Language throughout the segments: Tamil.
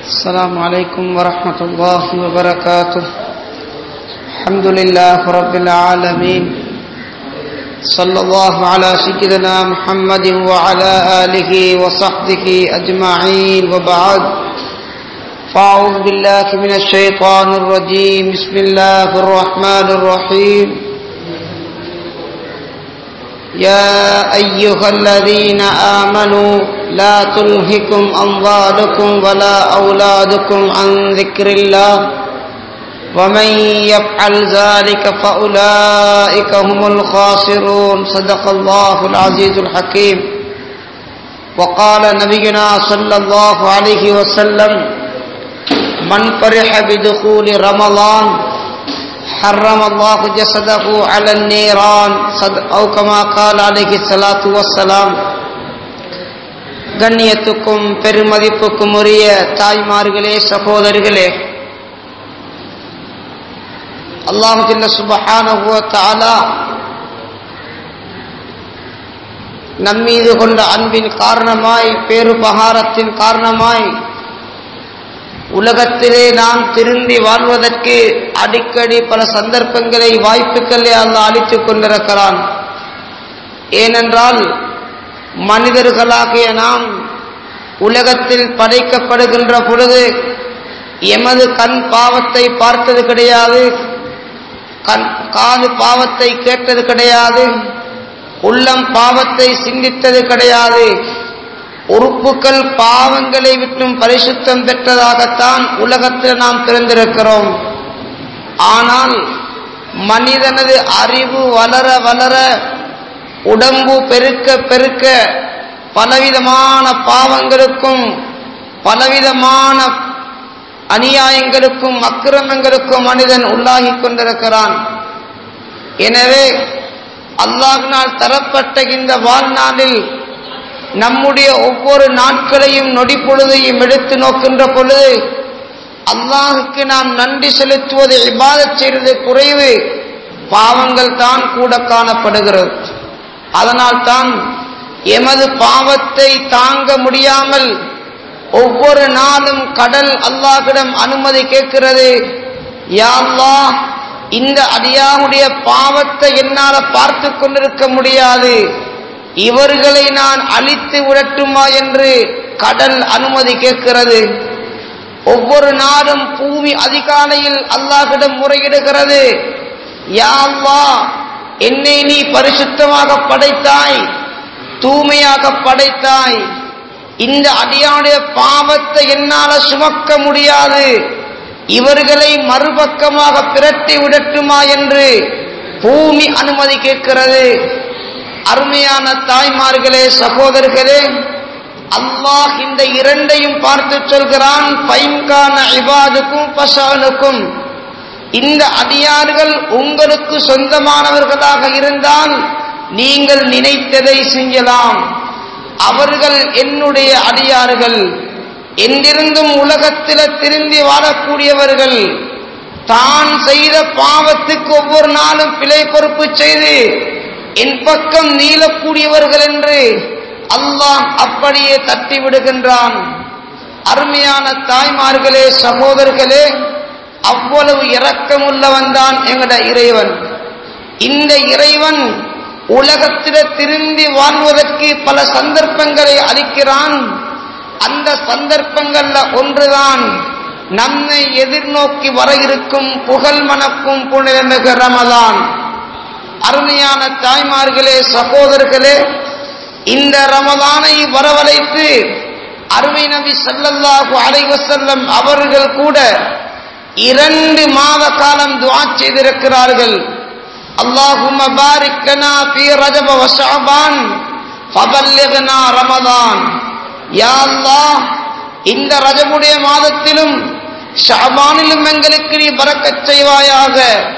السلام عليكم ورحمة الله وبركاته. الحمد لله رب العالمين. صلى الله على سيدنا محمد وعلى آله وصحبه أجمعين وبعد. فأعوذ بالله من الشيطان الرجيم. بسم الله الرحمن الرحيم. يا أيها الذين آمنوا لا تلهكم أموالكم ولا أولادكم عن ذكر الله ومن يفعل ذلك فأولئك هم الخاسرون. صدق الله العزيز الحكيم. وقال نبينا صلى الله عليه وسلم: من فرح بدخول رمضان حرم الله جسده على النيران أو كما قال عليه الصلاة والسلام. கண்ணியத்துக்கும் பெருமதிப்புக்கும் உரிய தாய்மார்களே, சகோதரிகளே, அல்லாஹ் ஜல்ல சுப்ஹானஹு வ தஆலா நம்மீது கொண்ட அன்பின் காரணமாய், பேருபகாரத்தின் காரணமாய் உலகத்திலே நாம் திரும்பி வாழ்வதற்கு அடிக்கடி பல சந்தர்ப்பங்களை, வாய்ப்புகளை அல்லாஹ் அளித்துக் கொண்டிருக்கிறான். ஏனென்றால் மனிதர்களாகிய நாம் உலகத்தில் படைக்கப்படுகின்ற பொழுது எமது கண் பாவத்தை பார்த்தது கிடையாது, காது பாவத்தை கேட்டது கிடையாது, உள்ளம் பாவத்தை சிந்தித்தது கிடையாது. உறுப்புகள் பாவங்களை விட்டும் பரிசுத்தம் பெற்றதாகத்தான் உலகத்தில் நாம் பிறந்திருக்கிறோம். ஆனால் மனிதனது அறிவு வளர வளர, உடம்பு பெருக்க பெருக்க, பலவிதமான பாவங்களுக்கும் பலவிதமான அநியாயங்களுக்கும் அக்கிரமங்களுக்கும் மனிதன் உள்ளாகி கொண்டிருக்கிறான். எனவே அல்லாஹ்வினால் தரப்பட்ட இந்த வாழ்நாளில் நம்முடைய ஒவ்வொரு நாட்களையும் நொடி பொழுதையும் எடுத்து நோக்கின்ற பொழுது அல்லாஹுக்கு நாம் நன்றி செலுத்துவது, இபாதத் செய்வது குறைவு, பாவங்கள் தான் கூட காணப்படுகிறது. அதனால் தான் எமது பாவத்தை தாங்க முடியாமல் ஒவ்வொரு நாளும் கடல் அல்லாஹ்விடம் அனுமதி கேட்கிறது. யா அல்லாஹ், இந்த அடியானுடைய பாவத்தை என்னால் பார்த்து கொண்டிருக்க முடியாது, இவர்களை நான் அழித்து விடட்டுமா என்று கடல் அனுமதி கேட்கிறது. ஒவ்வொரு நாளும் பூமி அதிகாலையில் அல்லாஹ்விடம் முறையிடுகிறது. யா அல்லாஹ், என்னை நீ பரிசுத்தமாக படைத்தாய், தூய்மையாக படைத்தாய், இந்த அடியானுடைய பாவத்தை என்னால் சுமக்க முடியாது, இவர்களை மறுபக்கமாக பிரட்டி விடட்டுமா என்று பூமி அனுமதி கேட்கிறது. அருமையான தாய்மார்களே, சகோதரர்களே, அல்லாஹ் இந்த இரண்டையும் பார்த்து சொல்கிறான்: பைன்கான இபாதுக்கும் பசானுக்கும், இந்த அடியார்கள் உங்களுக்கு சொந்தமானவர்களாக இருந்தால் நீங்கள் நினைத்ததை செய்யலாம். அவர்கள் என்னுடைய அடியார்கள், என்றிருந்தும் உலகத்தில் திரும்பி வாழக்கூடியவர்கள், தான் செய்த பாவத்துக்கு ஒவ்வொரு நாளும் பிழை பொறுப்பு செய்து என் பக்கம் நீளக்கூடியவர்கள் என்று அல்லாஹ் அப்படியே தட்டி விடுகின்றான். அருமையான தாய்மார்களே, சகோதரர்களே, அவ்வளவு இரக்கமுள்ளவன் தான் எங்கட இறைவன். இந்த இறைவன் உலகத்தில திரும்பி வாழ்வதற்கு பல சந்தர்ப்பங்களை அளிக்கிறான். அந்த சந்தர்ப்பங்கள்ல ஒன்றுதான் நம்மை எதிர்நோக்கி வர இருக்கும் புகழ் மணக்கும் புனிதமிகு ரமலான். அருமையான தாய்மார்களே, சகோதரர்களே, இந்த ரமலானை வரவழைத்து அருமை நபி ஸல்லல்லாஹு அலைஹி வஸல்லம் அவர்கள் கூட 2 மாத காலம் துஆ செய்திருக்கிறார்கள். அல்லாஹும்ம பாரிக் லனா ஃபீ ரஜப வ ஷஅபான் ஃபபல்லிக்னா ரமலான். யா அல்லாஹ், இந்த ரஜபுடைய மாதத்திலும் ஷஅபானிலும் எங்களுக்கு நீ பரக்கத் செய்வாயாக,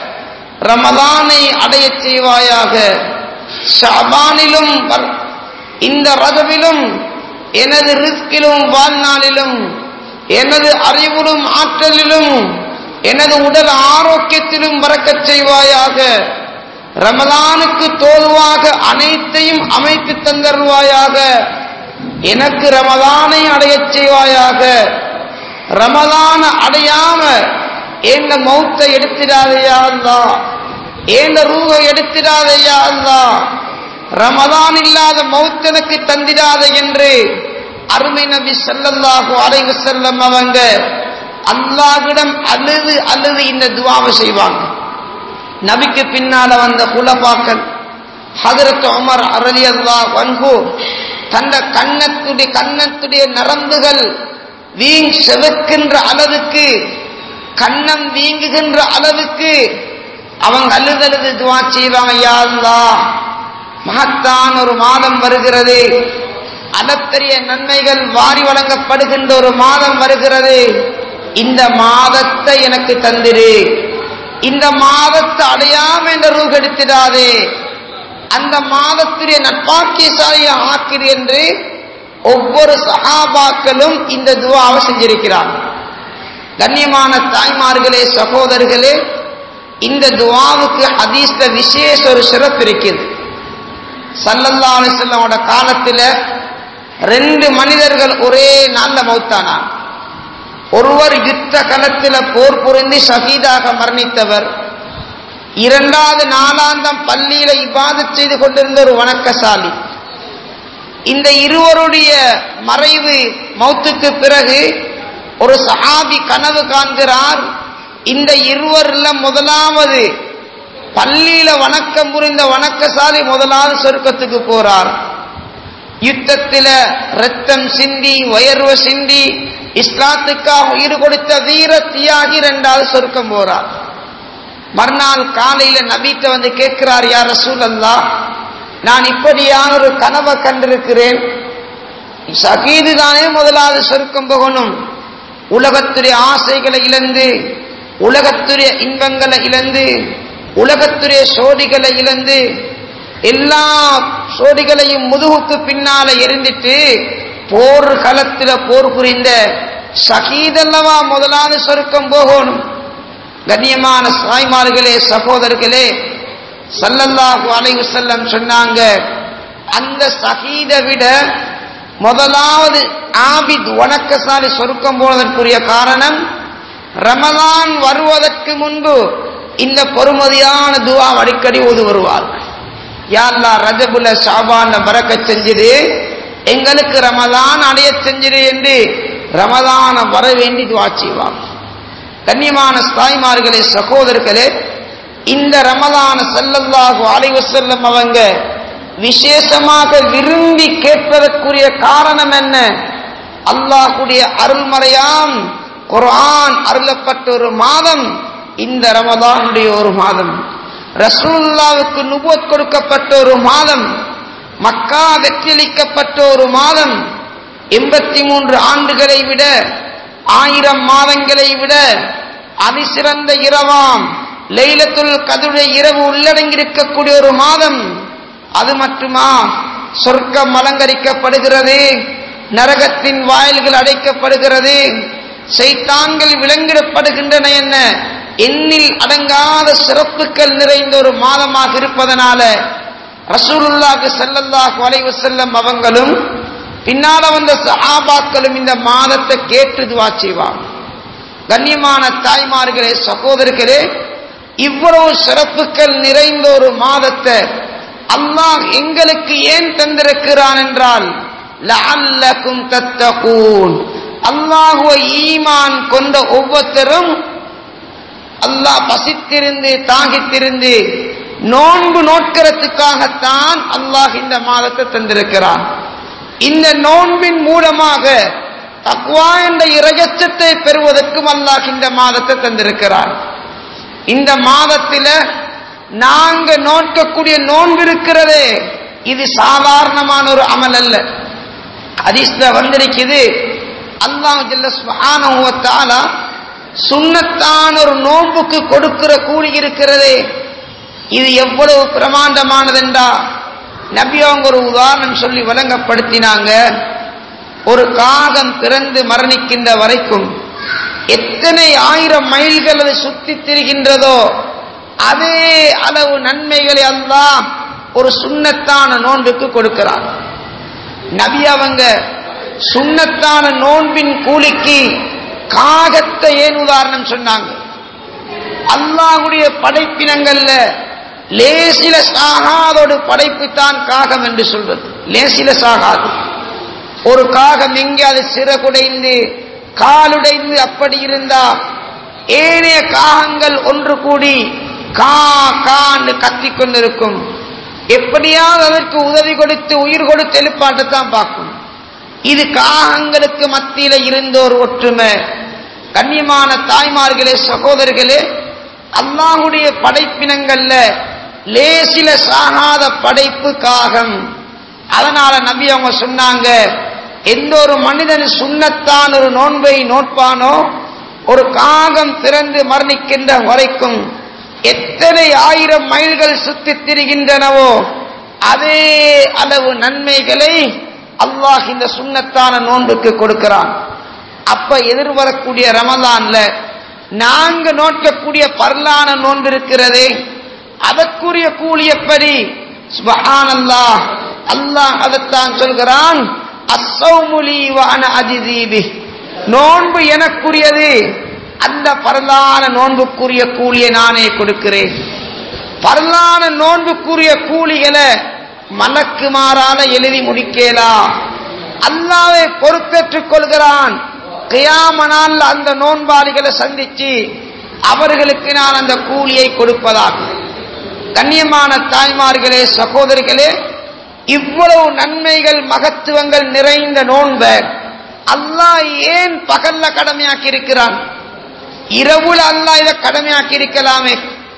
ரமலானை அடைய செய்வாயாக. ஷஅபானிலும் இந்த ரஜபிலும் எனது ரிஸ்கிலும் வாழ்நாளிலும் எனது அறிவிலும் ஆற்றலிலும் எனது உடல் ஆரோக்கியத்திலும் பரக்கச் செய்வாயாக. ரமலானுக்கு தோதுவாக அனைத்தையும் அமைத்து தந்தருவாயாக. எனக்கு ரமலானை அடையச் செய்வாயாக. ரமலான அடையாம ஏண்ட மௌத்தை எடுத்திடாதையா அல்லாஹ், ஏண்ட ரூஹை எடுத்திடாதையா அல்லாஹ், ரமலான் இல்லாத மௌத் எனக்கு தந்திடாத என்று அருமை நபி ஸல்லல்லாஹு அலைஹி வஸல்லம் அவங்க அல்லாஹ்விடம் அழுது அழுது இந்த துஆவை செய்வாங்க. நபிக்கு பின்னால வந்த குலபாக்கள் ஹஜ்ரத் உமர் ரலியல்லாஹு அன்ஹு தந்த கன்னத்துடைய நரம்புகள் செவக்கின்ற அளவுக்கு, கண்ணம் வீங்குகின்ற அளவுக்கு அவங்க அழுதழுது துஆ செய்வாங்க. யா அல்லாஹ், மகத்தான் ஒரு மாதம் வருகிறது, அளப்பரிய நன்மைகள் வாரி வழங்கப்படுகின்ற ஒரு மாதம் வருகிறது, இந்த மாதத்தை எனக்கு தந்திரு, இந்த மாதத்தை அடையாம என்ற ரூஹ் எடுத்திடாதே, அந்த மாதத்துடைய நட்பாக்கியசாலியை ஆக்கிரு என்று ஒவ்வொரு சஹாபாக்களும் இந்த துஆவை செஞ்சிருக்கிறார். கண்ணியமான தாய்மார்களே, சகோதரர்களே, இந்த துஆவுக்கு ஹதீஸ்ல விசேஷ ஒரு சிறப்பு இருக்குது. ஸல்லல்லாஹு அலைஹி வஸல்லமோட காலத்தில் 2 மனிதர்கள் ஒரே நாள்ல மௌத்தானார். ஒருவர் யுத்த களத்தில் போர் புரிந்து ஷஹீதாக மரணித்தவர், 2வது நாளாந்தம் பள்ளியில இபாதத் செய்து கொண்டிருந்த ஒரு வணக்கசாலி. இந்த இருவருடைய மறைவு மௌத்துக்கு பிறகு ஒரு சஹாபி கனவு காண்கிறார். இந்த இருவர்ல முதலாவது பள்ளியில வணக்கம் புரிந்த வணக்கசாலி முதலாவது சொர்க்கத்துக்கு போறார். யுத்தத்தில ரத்தம் சிந்தி வயர்வை சிந்தி இஸ்லாத்துக்காக உயிர் கொடுத்த வீர தியாகி 2வது சொர்க்கம் போறார். மறுநாள் காலையில நபிட்ட வந்து கேட்கிறார், யா ரசூலல்லாஹ், நான் இப்படியான ஒரு கனவை கண்டிருக்கிறேன், ஷஹீது தானே முதலாவது சொர்க்கம் போகணும், உலகத்துடைய ஆசைகளை இழந்து, உலகத்துடைய இன்பங்களை இழந்து, உலகத்துடைய சோடிகளை இழந்து, எல்லா சோடிகளையும் முதுகுக்கு பின்னால எரிந்துட்டு போர் களத்தில் போர் புரிந்த ஷஹீதல்லவா முதலாவது சொர்க்கம் போகணும். கண்ணியமான தாய்மார்களே, சகோதரர்களே, ஸல்லல்லாஹு அலைஹி வஸல்லம் சொன்னாங்க, அந்த ஷஹீதை விட முதலாவது ஆபித் வணக்கசாலி சொர்க்கம் போவதற்குரிய காரணம், ரமலான் வருவதற்கு முன்பு இந்த பொறுமதியான துஆ அடிக்கடி ஓது வருவார்கள். யா அல்லாஹ், ரஜபுல ஷாபான்ல பரக்கத் செஞ்சிடு, எங்களுக்கு ரமலான் அடைய செஞ்சிடு என்று ரமலான வர வேண்டி துஆ செய்வாங்க. கண்ணியமான தாய்மார்களே, சகோதரர்களே, இந்த ரமலான ஸல்லல்லாஹு அலைஹி வஸல்லம் அவங்க விசேஷமாக விரும்பி கேட்பதற்குரிய காரணம் என்ன? அல்லாஹ்வுடைய அருள்மறையாம் குர்ஆன் அருளப்பட்ட ஒரு மாதம் இந்த ரமலானுடைய ஒரு மாதம், ரசூலுல்லாஹ்வுக்கு நுபுவத் கொடுக்கப்பட்ட ஒரு மாதம், மக்கா வெற்றியளிக்கப்பட்ட ஒரு மாதம், 83 ஆண்டுகளை விட 1000 மாதங்களை விட அதிசிறந்த இரவாம் லைலத்துல் கத்ருடைய இரவு உள்ளடங்கியிருக்கக்கூடிய ஒரு மாதம். அது மட்டுமா, சொர்க்கம் அலங்கரிக்கப்படுகிறது, நரகத்தின் வாயில்கள் அடைக்கப்படுகிறது, ஷைத்தான்கள் விலங்கிடப்படுகின்றன என்ன எண்ணில் அடங்காத சிறப்புகள் நிறைந்த ஒரு மாதமாக இருப்பதனால ரசூலுல்லாஹி ஸல்லல்லாஹு அலைஹி வஸல்லம் அவங்களும் பின்னால வந்த சஹாபாக்களும் இந்த மாதத்தை கேட்டு துஆ செய்வாங்க. கண்ணியமான தாய்மார்களே, சகோதரர்களே, இவ்வளவு சிறப்புகள் நிறைந்த ஒரு மாதத்தை அல்லாஹ் எங்களுக்கு ஏன் தந்திருக்கிறான் என்றால், லஅல்லகும் தத்தகூன், அல்லாஹ்வை ஈமான் கொண்ட ஒவ்வொருத்தரும் அல்லாஹ் பசித்திருந்து தாகித்திருந்து நோன்பு நோட்கிறதுக்காகத்தான் அல்லாஹ் இந்த மாதத்தை தந்திருக்கிறான். இந்த நோன்பின் மூலமாக தக்வா என்ற இறையச்சத்தை பெறுவதற்கும் அல்லாஹ் இந்த மாதத்தை தந்திருக்கிறார். இந்த மாதத்தில நாங்க நோக்கக்கூடிய நோன்பு இருக்கிறதே, இது சாதாரணமான ஒரு அமல் அல்ல. ஹதீஸ்ல வந்திருக்குது, அல்லாஹ் ஜல்ல சுப்ஹானஹு வ தஆலா சுன்னத்தான ஒரு நோன்புக்கு கொடுக்கிற கூலி இருக்கிறதே, இது எவ்வளவு பிரமாண்டமானதென்றா நபி அவங்க ஒரு உதாரணம் சொல்லி வழங்கப்படுத்தினாங்க. ஒரு காகம் பிறந்து மரணிக்கின்ற வரைக்கும் எத்தனை 1000 மைல்கள் அது சுத்தி திரிகின்றதோ அதே அளவு நன்மைகளை அல்லாஹ் ஒரு சுன்னத்தான நோன்புக்கு கொடுக்கிறார். நபி அவங்க சுன்னத்தான நோன்பின் கூலிக்கு காகத்தை ஏன் உதாரணம் சொன்னாங்க? அல்லாஹ்வுடைய படைப்பினங்கள்ல லேசில சாகாதோடு படைப்பு தான் காகம் என்று சொல்றது. லேசில சாகாது. ஒரு காகம் எங்கே அது சிறகுடைந்து காலுடைந்து அப்படி இருந்தா ஏனைய காகங்கள் ஒன்று கூடி கா கான்னு கத்திக்கொண்டிருக்கும். எப்படியாவது அதற்கு உதவி கொடுத்து உயிர் கொடுத்து எழுப்பாட்டத்தான் பார்க்கும். இது காகங்களுக்கு மத்தியில இருந்த ஒரு ஒற்றுமை. கண்ணியமான தாய்மார்களே, சகோதரர்களே, அல்லாஹ்வுடைய படைப்பினங்கள்ல லேசில சாகாத படைப்பு காகம். அதனால நபி அவங்க சொன்னாங்க, எந்த ஒரு மனிதன் சுன்னத்தான் ஒரு நோன்பை நோட்பானோ ஒரு காகம் பிறந்து மரணிக்கின்ற வரைக்கும் எத்தனை 1000 மைல்கள் சுத்தி திரிகின்றனவோ அதே அளவு நன்மைகளை அல்லாஹ் இந்த சுன்னத்தான நோன்புக்கு கொடுக்கிறான். அப்ப எதிர்வரக்கூடிய ரமலான்ல நாங்க நோக்கக்கூடிய பரலான நோன்பு இருக்கிறதே, அதற்குரிய கூலி எப்படி? சுப்ஹானல்லாஹ், அல்லாஹ் அதைத்தான் சொல்கிறான், அஸ்ஸௌமு லீ வ அன அஜ்ஸீ பிஹ். நோன்பு எனக்குரியது, அந்த பரலான நோன்புக்குரிய கூலியை நானே கொடுக்கிறேன். பரலான நோன்புக்குரிய கூலிகளை மலக்குமாரால எழுதி முடிக்கலாம். அல்லாஹ்வை பொறுப்பேற்றுக் கொள்கிறான். கியாம நாள்ல அந்த நோன்பாளிகளை சந்திச்சு அவர்களுக்கு நான் அந்த கூலியை கொடுப்பதாக. கண்ணியமான தாய்மார்களே, சகோதரிகளே, இவ்வளவு நன்மைகள் மகத்துவங்கள் நிறைந்த நோன்ப அல்லாஹ் ஏன் பகல்ல கடமையாக்கி இருக்கிறான்? இரவுல அல்லாஹ் இதை கடமையாக்கி இருக்கலாமே.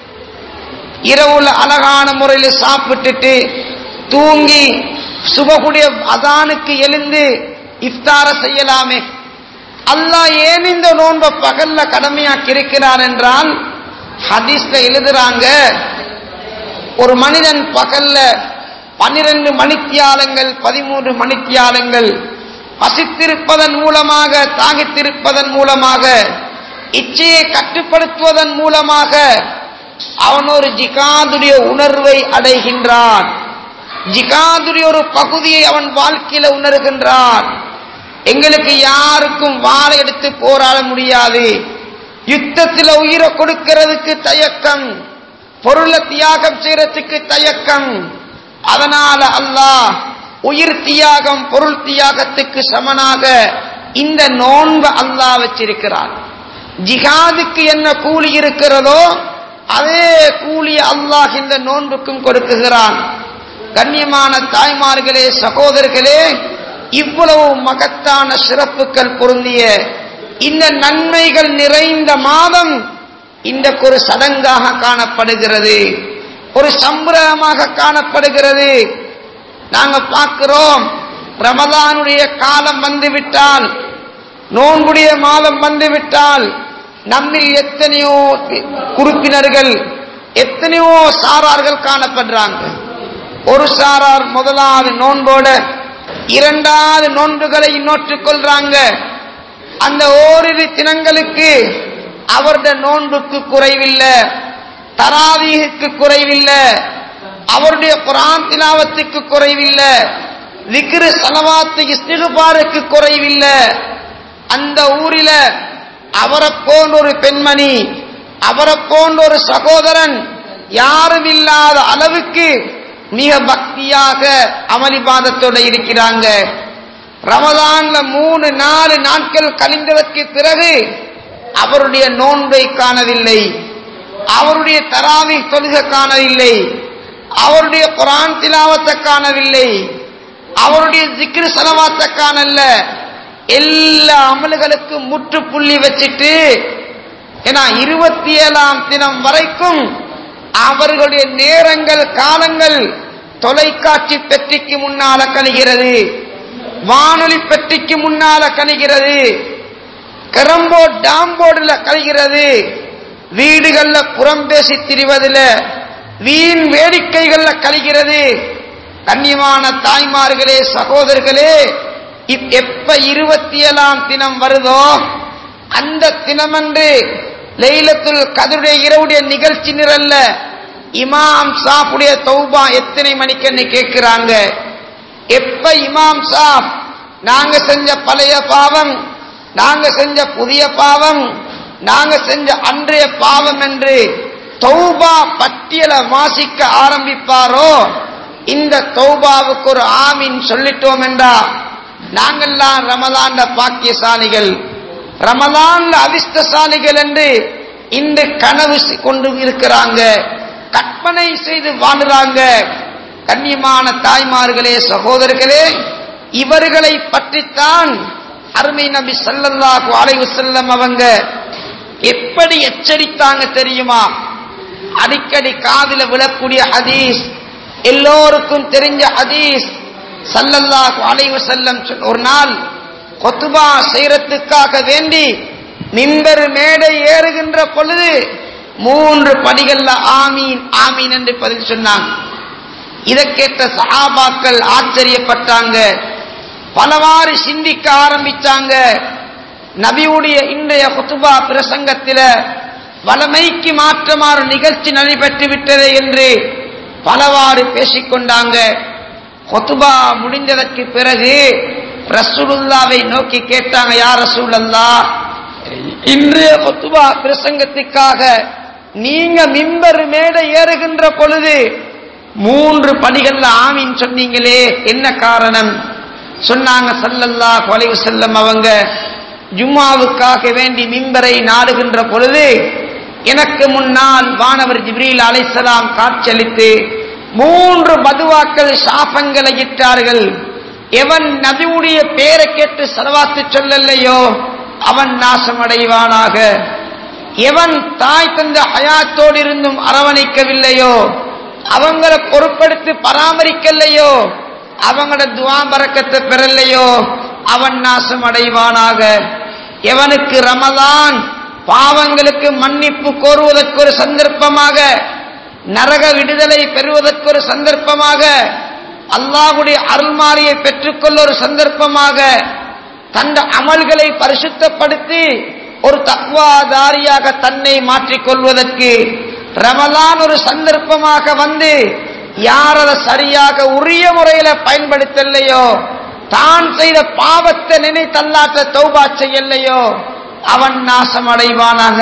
இரவுல அழகான முறையில் சாப்பிட்டுட்டு தூங்கி சுபகுடைய அதானுக்கு எழுந்து இஃப்தார செய்யலாமே. அல்லாஹ் ஏன் இந்த நோன்பை பகல்ல கடமையாக்கி இருக்கிறார் என்றால், ஹதீஸ்ல எழுதுறாங்க, ஒரு மனிதன் பகல்ல 12 மணித்தியாலங்கள் 13 மணித்தியாலங்கள் பசித்திருப்பதன் மூலமாக, தாகித்திருப்பதன் மூலமாக, இச்சையை கட்டுப்படுத்துவதன் மூலமாக அவன் ஒரு ஜிகாதுடைய உணர்வை அடைகின்றான். ஜிகாதுடைய ஒரு பகுதியை அவன் வாழ்க்கையில உணர்கின்றான். எங்களுக்கு யாருக்கும் வாளை எடுத்து போராட முடியாது. யுத்தத்தில் உயிரை கொடுக்கிறதுக்கு தயக்கம், பொருளை தியாகம் செய்யறதுக்கு தயக்கம். அதனால அல்லாஹ் உயிர் தியாகம் பொருள் தியாகத்துக்கு சமனாக இந்த நோன்பை அல்லாஹ் வச்சிருக்கிறான். ஜிஹாதுக்கு என்ன கூலி இருக்கிறதோ அதே கூலி அல்லாஹ் இந்த நோன்புக்கும் கொடுக்குகிறான். கண்ணியமான தாய்மார்களே, சகோதரர்களே, இவ்வளவு மகத்தான சிறப்புகள் பொருந்திய இந்த நன்மைகள் நிறைந்த மாதம் இன்றைக்கு ஒரு சடங்காக காணப்படுகிறது, ஒரு சம்பிரதமாக காணப்படுகிறது. நாங்க பார்க்கிறோம், ரமலானுடைய காலம் வந்துவிட்டால், நோன்புடைய மாதம் வந்துவிட்டால், நம்மில் எத்தனையோ உறுப்பினர்கள், எத்தனையோ சாரார்கள் காணப்படுறாங்க. ஒரு சாரார் முதலாவது நோன்போட 2வது நோன்புகளை நோற்றுக் கொள்றாங்க. அந்த ஓரிரு தினங்களுக்கு அவருடைய நோன்புக்கு குறைவில்லை, தராவீஹுக்கு குறைவில்லை, அவருடைய குர்ஆன் திலாவத்துக்கு குறைவில்லை, விக்ரு ஸலவாத் இஸ்திக்பாருக்கு குறைவில்லை. அந்த ஊரில அவரை போன்ற ஒரு பெண்மணி, அவரை போன்ற ஒரு சகோதரன் யாரும் இல்லாத அளவுக்கு மிக பக்தியாக அமளிபாதத்தோட இருக்கிறாங்க. ரமலான்ல 3-4 நாட்கள் கழிந்ததற்கு பிறகு அவருடைய நோன்பை காணவில்லை, அவருடைய தராவீஹ் தொழுகை காணவில்லை, அவருடைய குர்ஆன் திலாவத்தை காணவில்லை, அவருடைய ஜிக்ர் ஸலவாத்தை காணல. எல்லா அமல்களுக்கும் முற்றுப்புள்ளி வச்சிட்டு, ஏன்னா 27ஆம் தினம் வரைக்கும் அவர்களுடைய நேரங்கள் காலங்கள் தொலைக்காட்சி பெட்டிக்கு முன்னால கழிகிறது, வானொலி பெட்டிக்கு முன்னால கழிகிறது, கரம்போர்ட் டாம்போர்டுல கழிகிறது, வீடுகள்ல புறம் பேசி திரிவதில் வீண் வேடிக்கைகள்ல கழிகிறது. கண்ணியமான தாய்மார்களே, சகோதரர்களே, எப்ப 27ஆம் தினம் வருதோ அந்த தினமன்று லைலத்துல் கத்ருடைய இரவுடைய நிகழ்ச்சி நிரல்ல இமாம் சாஃபுடைய தௌபா எத்தனை மணிக்குன்னு கேட்கிறாங்க. எப்ப இமாம் சாஃப் நாங்க செஞ்ச பழைய பாவம் நாங்க செஞ்ச புதிய பாவம், நாங்க செஞ்ச அன்றைய பாவம் என்று தௌபா பட்டியலை வாசிக்க ஆரம்பிப்பாரோ, இந்த தௌபாவுக்கு ஒரு ஆமீன் சொல்லிட்டோம் என்றா நாங்கள்லாம் ரமலான்ல பாக்கியசாலிகள், ரமலான்ல அதிர்ஷ்டசாலிகள் என்று இன்று கனவு கொண்டு இருக்கிறாங்க, கற்பனை செய்து வாழுறாங்க. கண்ணியமான தாய்மார்களே, சகோதரர்களே, இவர்களை பற்றித்தான் அருமை நபி ஸல்லல்லாஹு அலைஹி வஸல்லம் அவங்க எப்படி எச்சரித்தாங்க தெரியுமா? அடிக்கடி காதில விழக்கூடிய ஹதீஸ், எல்லோருக்கும் தெரிஞ்ச ஹதீஸ். ஸல்லல்லாஹு அலைஹி வஸல்லம் ஒரு நாள் குத்பா செய்யறதுக்காக வேண்டி மிம்பர் மேடை ஏறுகின்ற பொழுது 3 படிகள்ல ஆமீன் ஆமீன் என்று பதில் சொன்னாங்க. இதை கேட்ட சஹாபாக்கள் ஆச்சரியப்பட்டாங்க, பலவாறு சிந்திக்க ஆரம்பிச்சாங்க. நபியுடைய இன்றைய குத்பா பிரசங்கத்தில வளமைக்கு மாற்றமாறு நிகழ்ச்சி நடைபெற்று விட்டது என்று பலவாறு பேசிக்கொண்டாங்க. குத்பா முடிந்ததற்கு பிறகு ரசூலுல்லாவை நோக்கி கேட்டாங்க, யா ரசூலல்லாஹ், இன்றைய குத்பா பிரசங்கத்துக்காக நீங்க மிம்பர் மேடை ஏறுகின்ற பொழுது 3 படிகள்ல ஆமீன் சொன்னீங்களே, என்ன காரணம்? சொன்னாங்க, ஸல்லல்லாஹு அலைஹி வஸல்லம் அவங்க ஜும்மாவுக்காக வேண்டி மிம்பரை நாடுகின்ற பொழுது எனக்கு முன்னால் வானவர் ஜிப்ரீல் அலைஹிஸ்ஸலாம் காட்சியளித்து 3 பதுவாக்கள் சாபங்களை இட்டார்கள். எவன் நபியுடைய பேரை கேட்டு ஸலவாத்து சொல்லலையோ அவன் நாசமடைவானாக, எவன் தாய் தந்த ஹயாத்தோடு இருந்தும் அரவணைக்கவில்லையோ, அவங்களை பொறுப்படுத்தி பராமரிக்கலையோ, அவங்களோட துஆ பரக்கத்தை பெறலையோ அவன் நாசம் அடைவானாக. எவனுக்கு ரமலான் பாவங்களுக்கு மன்னிப்பு கோருவதற்கு ஒரு சந்தர்ப்பமாக, நரக விடுதலை பெறுவதற்கு ஒரு சந்தர்ப்பமாக, அல்லாஹ்வுடைய அருள்மாரியை பெற்றுக்கொள்ள ஒரு சந்தர்ப்பமாக, தந்த அமல்களை பரிசுத்தப்படுத்தி ஒரு தக்வாதாரியாக தன்னை மாற்றிக்கொள்வதற்கு ரமலான் ஒரு சந்தர்ப்பமாக வந்து யார் அதை சரியாக உரிய முறையில பயன்படுத்தலையோ, தான் செய்த பாவத்தை நினைத்தல்லாட்ட தௌபா செய்யலையோ அவன் நாசம் அடைவானாக.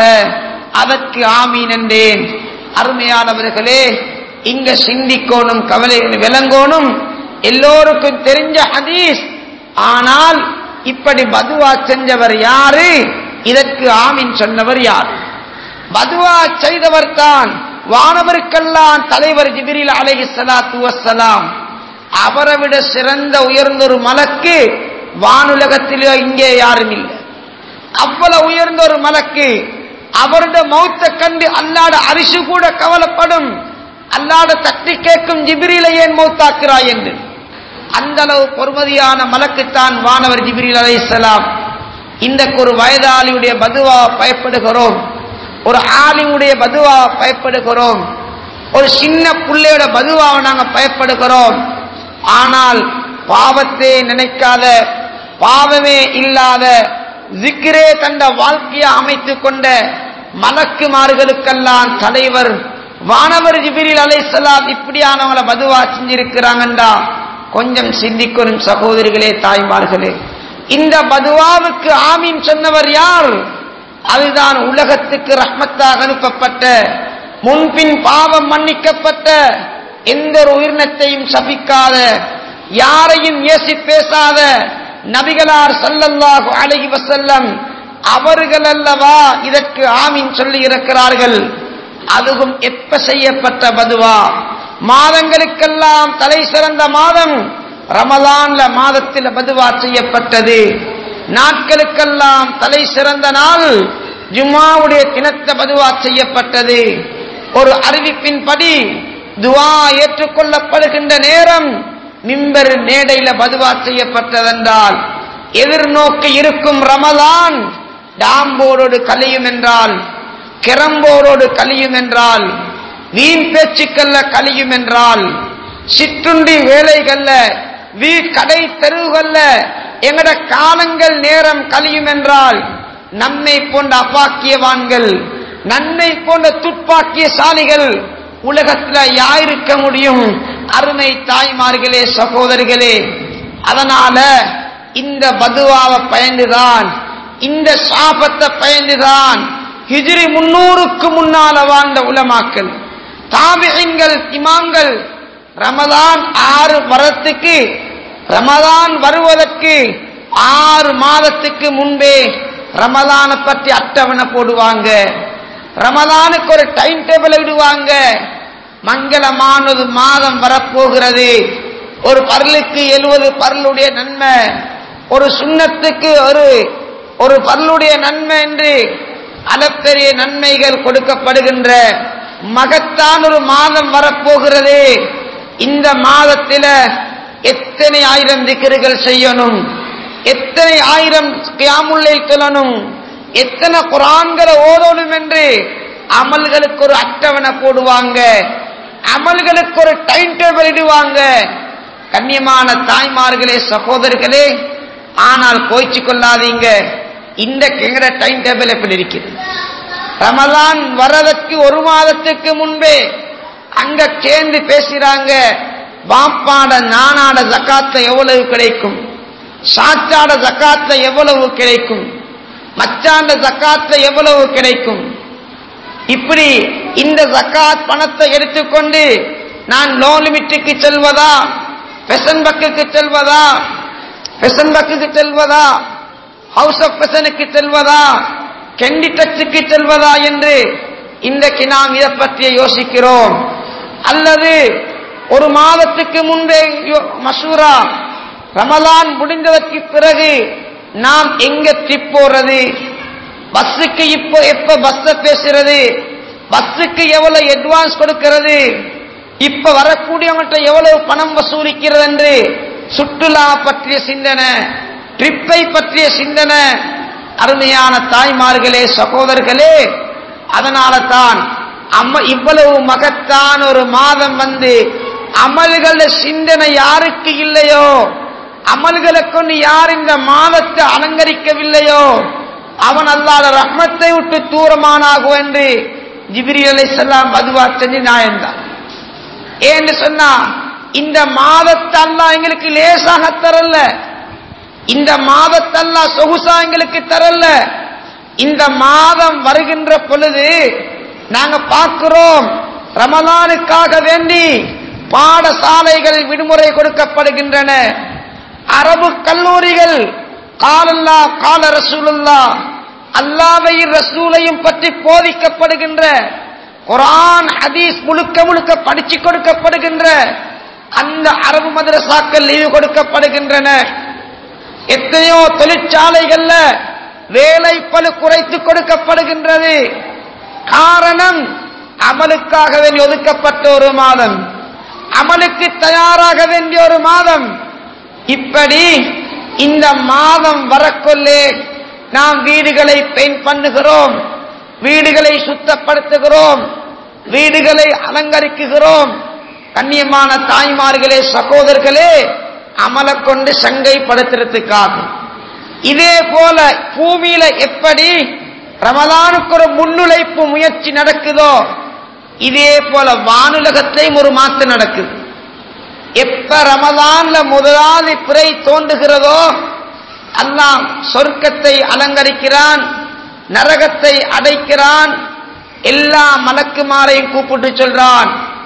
அதற்கு ஆமீன் என்றேன். அருமையானவர்களே, இங்க சிந்திக்கோணும், கவலை விளங்கோணும். எல்லோருக்கும் தெரிஞ்ச ஹதீஸ், ஆனால் இப்படி பதுவா செஞ்சவர் யாரு? இதற்கு ஆமீன் சொன்னவர் யார்? பதுவா செய்தவர் தான் வானவருக்கெல்லாம் தலைவர் ஜிப்ரீல் அலைஹிஸ்ஸலாத்து வஸ்ஸலாம். அவரை விட சிறந்த உயர்ந்த ஒரு மலக்கு வானுலகத்திலே இங்கே யாரும் இல்லை. அவ்வளவு உயர்ந்த ஒரு மலக்கு, அவருடைய மௌத்தை கண்டு அல்லாஹ்வுடைய அரிசி கூட கவலைப்படும். அல்லாஹ்வுடைய தட்டி கேட்கும், ஜிப்ரீலை ஏன் மௌத்தாக்குறாய் என்று. அந்த அளவு பொறுமதியான மலக்குத்தான் வானவர் ஜிப்ரீல் அலைஹிஸ்ஸலாம். இன்றைக்கு ஒரு வயதாளியுடைய பதுவா பயப்படுகிறோம், ஒரு ஆலிமுடைய பதுவா பயப்படுகிறோம், ஒரு சின்ன பிள்ளையோட பதுவாவை நாங்கள் பயப்படுகிறோம். ஆனால் பாவத்தை நினைக்காத, பாவமே இல்லாத, ஜிக்ரே தந்த வாழ்க்கையை அமைத்துக் கொண்ட மலக்குமார்களுக்கெல்லாம் தலைவர் வானவர் ஜிப்ரீல் அலைஹிஸ்ஸலாம் இப்படியானவங்களை பதுவா செஞ்சிருக்கிறாங்கண்டா கொஞ்சம் சிந்திக்கணும் சகோதரிகளே, தாய்மார்களே. இந்த பதுவாவுக்கு ஆமீன் சொன்னவர் யார்? அதுதான் உலகத்துக்கு ரஹ்மத்தாக அனுப்பப்பட்ட, முன்பின் பாவம் மன்னிக்கப்பட்ட, எந்த ஒரு உயிரினத்தையும் சபிக்காத, யாரையும் ஏசி பேசாத நபிகளார் ஸல்லல்லாஹு அலைஹி வஸல்லம் அவர்கள் அல்லவா இதற்கு ஆமீன் சொல்லி இருக்கிறார்கள். அதுவும் எப்ப செய்யப்பட்ட பதுவா? மாதங்களுக்கெல்லாம் தலை சிறந்த மாதம் ரமலான்ல மாதத்தில் பதுவா செய்யப்பட்டது. நாட்களுக்கெல்லாம் தலை சிறந்த நாள் ஜும்மாவுடைய தினத்தை பதுவா செய்யப்பட்டது. ஒரு அறிவிப்பின்படி துஆ ஏற்றுக்கொள்ளப்படுகின்ற நேரம் மிம்பர் மேடையில பதுவா செய்யப்பட்டதென்றால், எதிர்நோக்கி இருக்கும் ரமலான் டாம்போரோடு கழியும் என்றால், கிரம்போரோடு கழியும் என்றால், வீண் பேச்சுக்கள்ல கழியும் என்றால், சிற்றுண்டி வேலைகள்ல, கடை தெருவுகள்ல எங்கட காலங்கள் நேரம் கழியும் என்றால், நம்மை போன்ற அப்பாக்கியவான்கள், நன்மை போன்ற துப்பாக்கியசாலிகள் உலகத்தில் யாருக்க முடியும்? அருமை தாய்மார்களே, சகோதரிகளே. அதனால இந்த பதுவாவை பயந்துதான் இந்த சாபத்தை பயந்துதான் ஹிஜ்ரி 300க்கு முன்னால வாழ்ந்த உலமாக்கள், தாபிஈன்கள், இமாம்கள் ரமலான் 6 வரத்துக்கு, ரமலான் வருவதற்கு 6 மாதத்துக்கு முன்பே ரமலானை பற்றி அட்டவணை போடுவாங்க. ரமலானுக்கு ஒரு டைம் டேபிள் இடுவாங்க. மங்களமானது மாதம் வரப்போகிறது, ஒரு பர்லுக்கு 70 பர்லுடைய நன்மை, ஒரு சுன்னத்துக்கு ஒரு பர்லுடைய நன்மை என்று அளப்பெரிய நன்மைகள் கொடுக்கப்படுகின்ற மகத்தான ஒரு மாதம் வரப்போகிறது. இந்த மாதத்தில எத்தனை ஆயிரம் திக்ருகள் செய்யணும், எத்தனை ஆயிரம் கியாமுல் லைல் தொழணும், எத்தனை குர்ஆன்களை ஓதணும் என்று அமல்களுக்கு ஒரு அட்டவணை போடுவாங்க, அமல்களுக்கு ஒரு டைம் டேபிள் இடுவாங்க. கண்ணியமான தாய்மார்களே, சகோதரர்களே, ஆனால் கோய்ச்சி கொள்ளாதீங்க, இந்த எங்கட டைம் டேபிள் எப்படி இருக்குது? ரமலான் வரதற்கு 1 மாதத்துக்கு முன்பே அங்க சேர்ந்து பேசுறாங்க, பாப்பாட நானாட ஜக்காத்ல எவ்வளவு கிடைக்கும், சாச்சாட ஜக்காத்ல எவ்வளவு கிடைக்கும், மச்சாண்ட ஜக்காத்ல எவ்வளவு கிடைக்கும். இப்படி இந்த ஜக்காத் பணத்தை எடுத்துக்கொண்டு நான் லோ லிமிட்டுக்கு செல்வதா, பெசன் பக்குக்கு செல்வதா, பெசன் பக்குக்கு செல்வதா, ஹவுஸ் ஆஃப் பெசனுக்கு செல்வதா, கெண்டி டச்சுக்கு செல்வதா என்று இன்றைக்கு நாம் இதை பற்றி யோசிக்கிறோம். அல்லது 1 மாதத்துக்கு முன்பே மசூரா, ரமலான் முடிந்ததற்கு பிறகு நாம் எங்க ட்ரிப் போறது, பஸ்ஸுக்கு இப்போ எப்ப பஸ்ஸ பேசுறது, பஸ்ஸுக்கு எவ்வளவு அட்வான்ஸ் கொடுக்கிறது, இப்ப வரக்கூடியவங்கள்ட்ட எவ்வளவு பணம் வசூலிக்கிறது என்று சுற்றுலா பற்றிய சிந்தனை, ட்ரிப்பை பற்றிய சிந்தனை. அருமையான தாய்மார்களே, சகோதரர்களே, அதனால தான் இவ்வளவு மகத்தான ஒரு மாதம் வந்து அமல்கள சிந்தனை யாருக்கு இல்லையோ, அமல்களை கொண்டு யார் இந்த மாதத்தை அலங்கரிக்கவில்லையோ அவன் அல்லாஹ்வுடைய ரஹ்மத்தை விட்டு தூரமானாகும் என்று ஜிப்ரீல் அலைஹிஸ்ஸலாம் அதுவா செஞ்சு நாயந்தான். ஏன்னு சொன்னா, இந்த மாதத்தை அல்லாஹ் எங்களுக்கு லேசாக தரல, இந்த மாதத்தை அல்லாஹ் சொகுசா எங்களுக்கு தரல. இந்த மாதம் வருகின்ற பொழுது நாங்க பார்க்கிறோம், ரமலானுக்காக வேண்டி பாடசாலைகள் விடுமுறை கொடுக்கப்படுகின்றன, அரபு கல்லூரிகள் காலல்லாஹ் கால ரசூலுல்லாஹ் அல்லாஹ்வையும் ரசூலையும் பற்றி போதிக்கப்படுகின்ற, குர்ஆன் ஹதீஸ் முழுக்க முழுக்க படிச்சு கொடுக்கப்படுகின்ற அந்த அரபு மதரசாக்கள் லீவு கொடுக்கப்படுகின்றன. எத்தனையோ தொழிற்சாலைகள்ல வேலை பளு குறைத்து கொடுக்கப்படுகின்றது. காரணம், அமலுக்காக வேண்டி ஒதுக்கப்பட்ட ஒரு மாதம், அமலுக்கு தயாராக வேண்டிய ஒரு மாதம். இப்படி இந்த மாதம் வரக்கொள்ளே நாம் வீடுகளை பெயிண்ட் பண்ணுகிறோம், வீடுகளை சுத்தப்படுத்துகிறோம், வீடுகளை அலங்கரிக்குகிறோம். கண்ணியமான தாய்மார்களே, சகோதரர்களே, அமலை கொண்டு சங்கைப்படுத்துறதுக்காக. இதே போல பூமியில எப்படி ரமலானுக்கு ஒரு முன்னுழைப்பு முயற்சி நடக்குதோ, இதே போல வானுலகத்தையும் ஒரு மாற்றம் நடக்குது. எப்ப ரமலான்ல முதலாவது பிறை தோன்றுகிறதோ அல்லாஹ் சொர்க்கத்தை அலங்கரிக்கிறான், நரகத்தை அடைக்கிறான். எல்லா மலக்குமாரையும் கூப்பிட்டு சொல்றான்,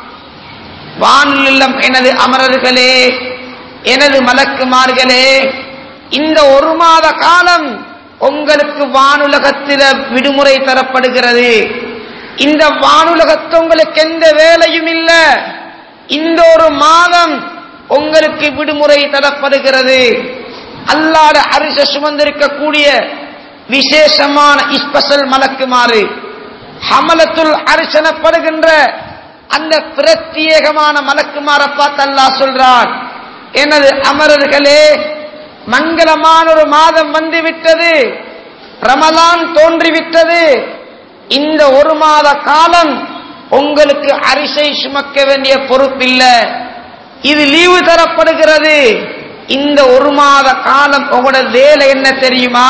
வானுள்ளம் எனது அமரர்களே, எனது மலக்குமார்களே, இந்த 1 மாத காலம் உங்களுக்கு வானுலகத்தில விடுமுறை தரப்படுகிறது. இந்த வானுலகத்து உங்களுக்கு எந்த வேலையும் இல்லை, இந்த 1 மாதம் உங்களுக்கு விடுமுறை தரப்படுகிறது. அல்லாஹ்வுடைய அரிச சுமந்திருக்கக்கூடிய விசேஷமான ஸ்பெஷல் மலக்குமாறு, ஹமலத்துல் அரிஸ் எனப்படுகின்ற அந்த பிரத்யேகமான மலக்குமாரை பார்த்து அல்லாஹ் சொல்றான், எனது அமரர்களே, மங்களமான ஒரு மாதம் வந்துவிட்டது, ரமலான் தோன்றிவிட்டது. இந்த 1 மாத காலம் உங்களுக்கு அரிசை சுமக்க வேண்டிய பொறுப்பில்லை, இது லீவு தரப்படுகிறது. இந்த 1 மாத காலம் உங்களோட வேலை என்ன தெரியுமா?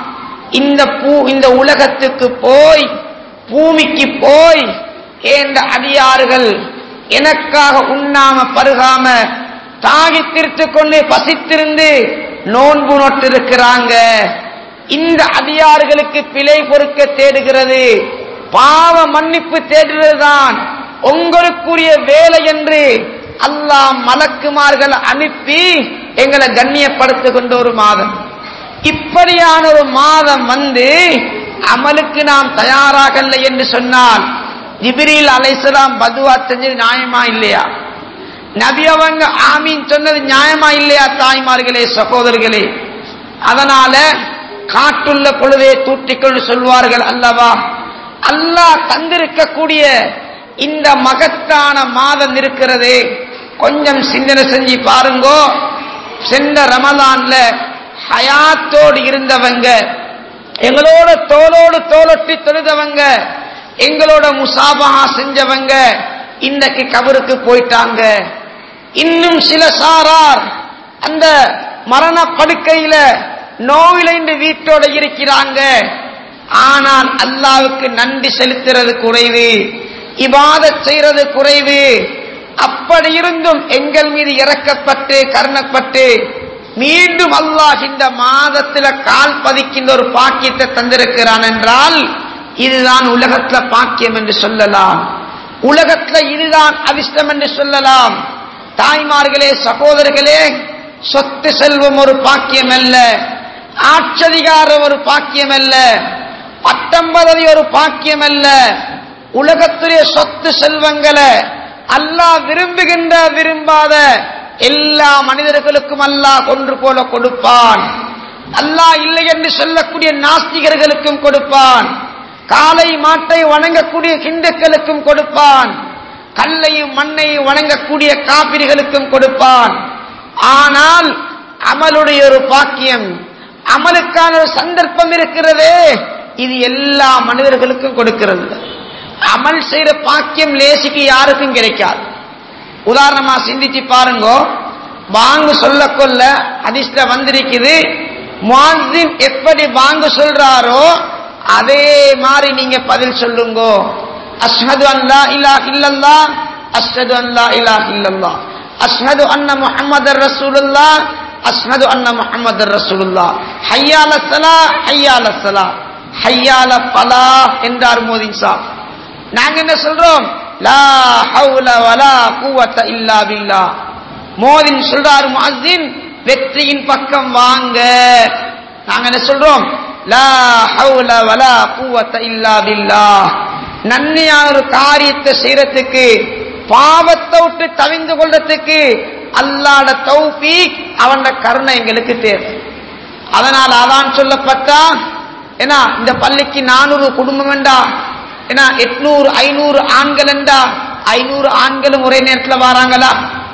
இந்த உலகத்துக்கு போய், பூமிக்கு போய், ஏண்ட அடியார்கள் எனக்காக உண்ணாம பருகாம தாகி தீர்த்து கொண்டு பசித்திருந்து நோன்பு நோட்டு இருக்கிறாங்க, இந்த அடியார்களுக்கு பிழை பொறுக்க தேடுகிறது, பாவ மன்னிப்பு தேடுவதுதான் உங்களுக்குரிய வேலை என்று அல்லாஹ் மலக்குமார்கள் அனுப்பி எங்களை கண்ணியப்படுத்துகின்ற ஒரு மாதம். இப்படியான ஒரு மாதம் வந்து அமலுக்கு நாம் தயாராகல என்று சொன்னால் ஜிப்ரீல் அலைஹிஸ்ஸலாம் பதுவா செஞ்சது நியாயமா இல்லையா? நபி அவங்க ஆமீன் சொன்னது நியாயமா இல்லையா? தாய்மார்களே, சகோதரர்களே, அதனால காட்டுள்ள பொழுதே தூற்றிக்கொண்டு சொல்வார்கள் அல்லவா. அல்லாஹ் தந்திருக்கக்கூடிய இந்த மகத்தான மாதம் இருக்கிறதே, கொஞ்சம் சிந்தனை செஞ்சு பாருங்கோ. சென்ற ரமலான்ல ஹயாத்தோடு இருந்தவங்க, எங்களோட தோளோடு தோளொட்டி தொழுதவங்க, எங்களோட முசாபஹா செஞ்சவங்க இன்னைக்கு கபருக்கு போயிட்டாங்க. இன்னும் சில சாரார் அந்த மரண படுக்கையில நோயில இன்று வீட்டோட இருக்கிறாங்க. ஆனால் அல்லாஹ்வுக்கு நன்றி செலுத்துறது குறைவு, இபாதத் செய்யறது குறைவு. அப்படி இருந்தும் எங்கள் மீது இறக்கப்பட்டு கருணப்பட்டு மீண்டும் அல்லாஹ் இந்த மாதத்துல கால் பதிக்கின்ற ஒரு பாக்கியத்தை தந்திருக்கிறான் என்றால் இதுதான் உலகத்துல பாக்கியம் என்று சொல்லலாம். உலகத்துல இதுதான் அதிர்ஷ்டம் என்று சொல்லலாம். தாய்மார்களே, சகோதரர்களே, சொத்து செல்வம் ஒரு பாக்கியம் அல்ல, ஆட்சதிகாரம் ஒரு பாக்கியம் அல்ல, பட்டம் பதவி ஒரு பாக்கியம் அல்ல. உலகத்துடைய சொத்து செல்வங்களை அல்லாஹ் விரும்புகின்ற விரும்பாத எல்லா மனிதர்களுக்கும் அல்லாஹ் ஒன்று போல கொடுப்பான். அல்லாஹ் இல்லை என்று சொல்லக்கூடிய நாஸ்திகர்களுக்கும் கொடுப்பான், காளை மாட்டை வணங்கக்கூடிய ஹிந்துக்களுக்கும் கொடுப்பான், கல்லையும் மண்ணையும் வணங்கக்கூடிய காபிர்களுக்கும் கொடுப்பான். ஆனால் அமலுடைய ஒரு பாக்கியம், அமலுக்கான ஒரு சந்தர்ப்பம் இருக்கிறதே, இது எல்லா மனிதர்களுக்கும் கொடுக்கிறது. அமல் செய்யற பாக்கியம் லேசிக்கு யாருக்கும் கிடைக்காது. உதாரணமா சிந்திச்சு பாருங்க. பாங்கு சொல்ல கொள்ள ஹதீஸ்ல வந்திருக்குது, முஅஸ்ஸின் எப்படி பாங்கு சொல்றாரோ அதே மாதிரி நீங்க பதில் சொல்லுங்க. அஷ்ஹது அன் லா இலாஹ இல்லல்லாஹ், அஷ்ஹது அன் லா இலாஹ இல்லல்லாஹ், அஷ்ஹது அன்ன முஹம்மதர் ரசூலுல்லாஹ், அஷ்ஹது அன்ன முஹம்மதர் ரசூலுல்லாஹ், ஹய்யா அலஸ் ஸலாஹ், ஹய்யா அலஸ் ஸலாஹ், ஹய்யா அலல் ஃபலாஹ் என்றார் மோதின் சாப். நாங்க என்ன சொல்றோம்? லா ஹவுல வலா குவத இல்லா பில்லாஹ். மோதின் சொல்றார் முஅஸ்ஸின், வெற்றியின் பக்கம் வாங்க. நாங்க என்ன சொல்றோம்? லா ஹவுல வலா குவத இல்லா பில்லாஹ். நன்மையான ஒரு காரியத்தை செய்யறதுக்கு, பாவத்தை விட்டு தவிந்து கொள்றதுக்கு அல்லாஹ்வுடைய தௌஃபீக், அவனுடைய கருணை எங்களுக்கு தேவை. அதனால் அதான் சொல்லப்பட்டா ஏன்னா இந்த பள்ளிக்கு 400 குடும்பம் என்றா, ஏன்னா 800 500 ஆண்கள் என்றா, 500 ஆண்களும் ஒரே நேரத்தில் வராங்களா?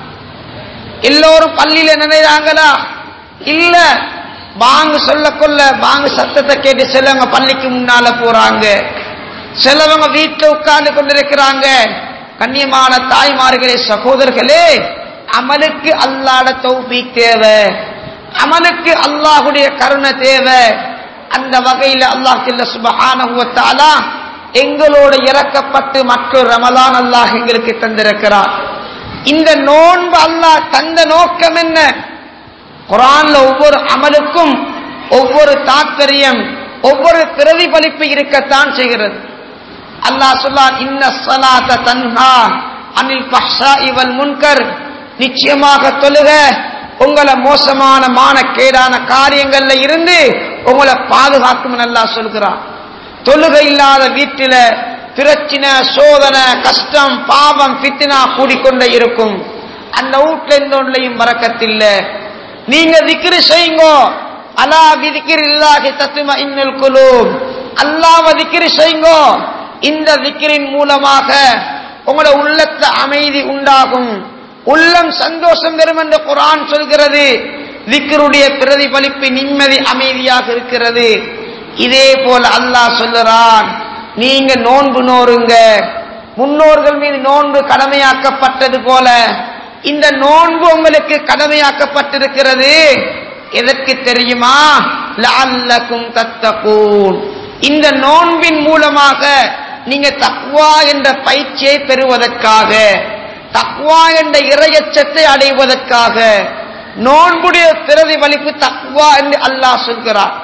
எல்லோரும் பள்ளியில நினைறாங்களா? இல்ல. பாங்கு சொல்ல கொள்ள பாங்கு சத்தத்தை கேட்டு சிலவங்க பள்ளிக்கு முன்னால போறாங்க, சிலவங்க வீட்டில் உட்கார்ந்து கொண்டிருக்கிறாங்க. கண்ணியமான தாய்மார்களே, சகோதரர்களே, அமலுக்கு அல்லாஹ்வுடைய தௌஃபீக் தேவை, அமலுக்கு அல்லாஹ்வுடைய கருணை தேவை. அந்த வகையில் அல்லாஹ் சுப்ஹானஹு வ தஆலா எங்களோட இறக்கப்பட்டு மற்றொரு ரமலான் அல்லாஹ் எங்களுக்கு தந்திருக்கிறார். இந்த நோன்பு அல்லாஹ் தந்த நோக்கம் என்ன? குர்ஆன்ல ஒவ்வொரு அமலுக்கும் ஒவ்வொரு தாத்பரியம், ஒவ்வொரு பிரதிபலிப்பு இருக்கத்தான் செய்கிறது. அல்லாஹ் சொல்றான், இன்ன ஸலாத தன்ஹா அனில் ஃபஹ்ஷாஇ வல் முன்கர். நிச்சயமாக தொழுக உங்களை மோசமான மானக்கேடான காரியங்கள்ல இருந்து உங்களை பாதுகாக்கும் அல்லாஹ் சொல்கிறான். தொழுகை இல்லாத வீட்டில பிரச்சனை, சோதனை, கஷ்டம், பாவம், ஃபித்னா கூடிக்கொண்டே இருக்கும். அந்த வீட்டுல இருந்தோன்லையும் பரக்கத்தில்ல. நீங்க திக்ரு செய்யுங்கோ. அலா பிதிக்ரில்லாஹி தத்மஇன்னுல் குலூப். அல்லாஹ்வை திக்ரு செய்யுங்கோ. இந்த திக்ரின் மூலமாக உங்களோட உள்ளத்துல அமைதி உண்டாகும், உள்ளம் சந்தோஷம் பெறும் என்று குர்ஆன் சொல்கிறது. திக்ருடைய பிரதிபலிப்பு நிம்மதி, அமைதியாக இருக்கிறது. இதே போல அல்லாஹ் சொல்லுறான், நீங்க நோன்பு நோருங்க. முன்னோர்கள் மீது நோன்பு கடமையாக்கப்பட்டது போல இந்த நோன்பு உங்களுக்கு கடமையாக்கப்பட்டிருக்கிறது. எதற்கு தெரியுமா? லஅல்லக்கும் தத்தகூன். இந்த நோன்பின் மூலமாக நீங்க தக்வா என்ற பயிற்சியை பெறுவதற்காக, தக்வா என்ற இறையச்சத்தை அடைவதற்காக. நோன்புடைய பிரதிபலிப்பு தக்வா என்று அல்லாஹ் சொல்கிறார்.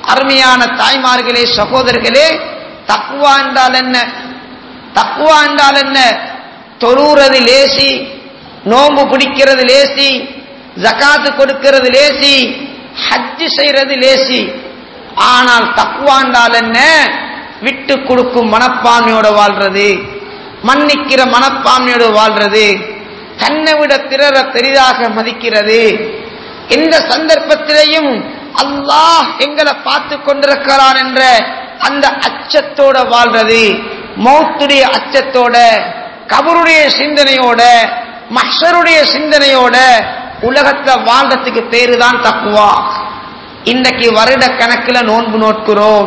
அருமையான தாய்மார்களே, சகோதரர்களே, தக்வா என்றால் என்ன? தக்வா என்றால் என்ன? தொழுறது லேசி, நோன்பு பிடிக்கிறது லேசி, ஜகாத்து கொடுக்கிறது லேசி, ஹஜ் செய்யறது லேசி. ஆனால் தக்வா என்றால் என்ன? விட்டு கொடுக்கும் மனப்பான்மையோட வாழ்றது, மன்னிக்கிற மனப்பான்மையோடு வாழ்றது, தன்னை விட பிறரை பெரிதாக மதிக்கிறது, எந்த சந்தர்ப்பத்திலேயும் அல்லாஹ் எங்களை பார்த்து கொண்டிருக்கிறான் என்ற அந்த அச்சத்தோட வாழ்றது, மௌத்துடைய அச்சத்தோட, கபருடைய சிந்தனையோட, மஹ்ஷருடைய சிந்தனையோட உலகத்தை வாழ்றதுக்கு பேரு தான் தக்வா. இன்றைக்கு வருட கணக்கில் நோன்பு நோட்கிறோம்,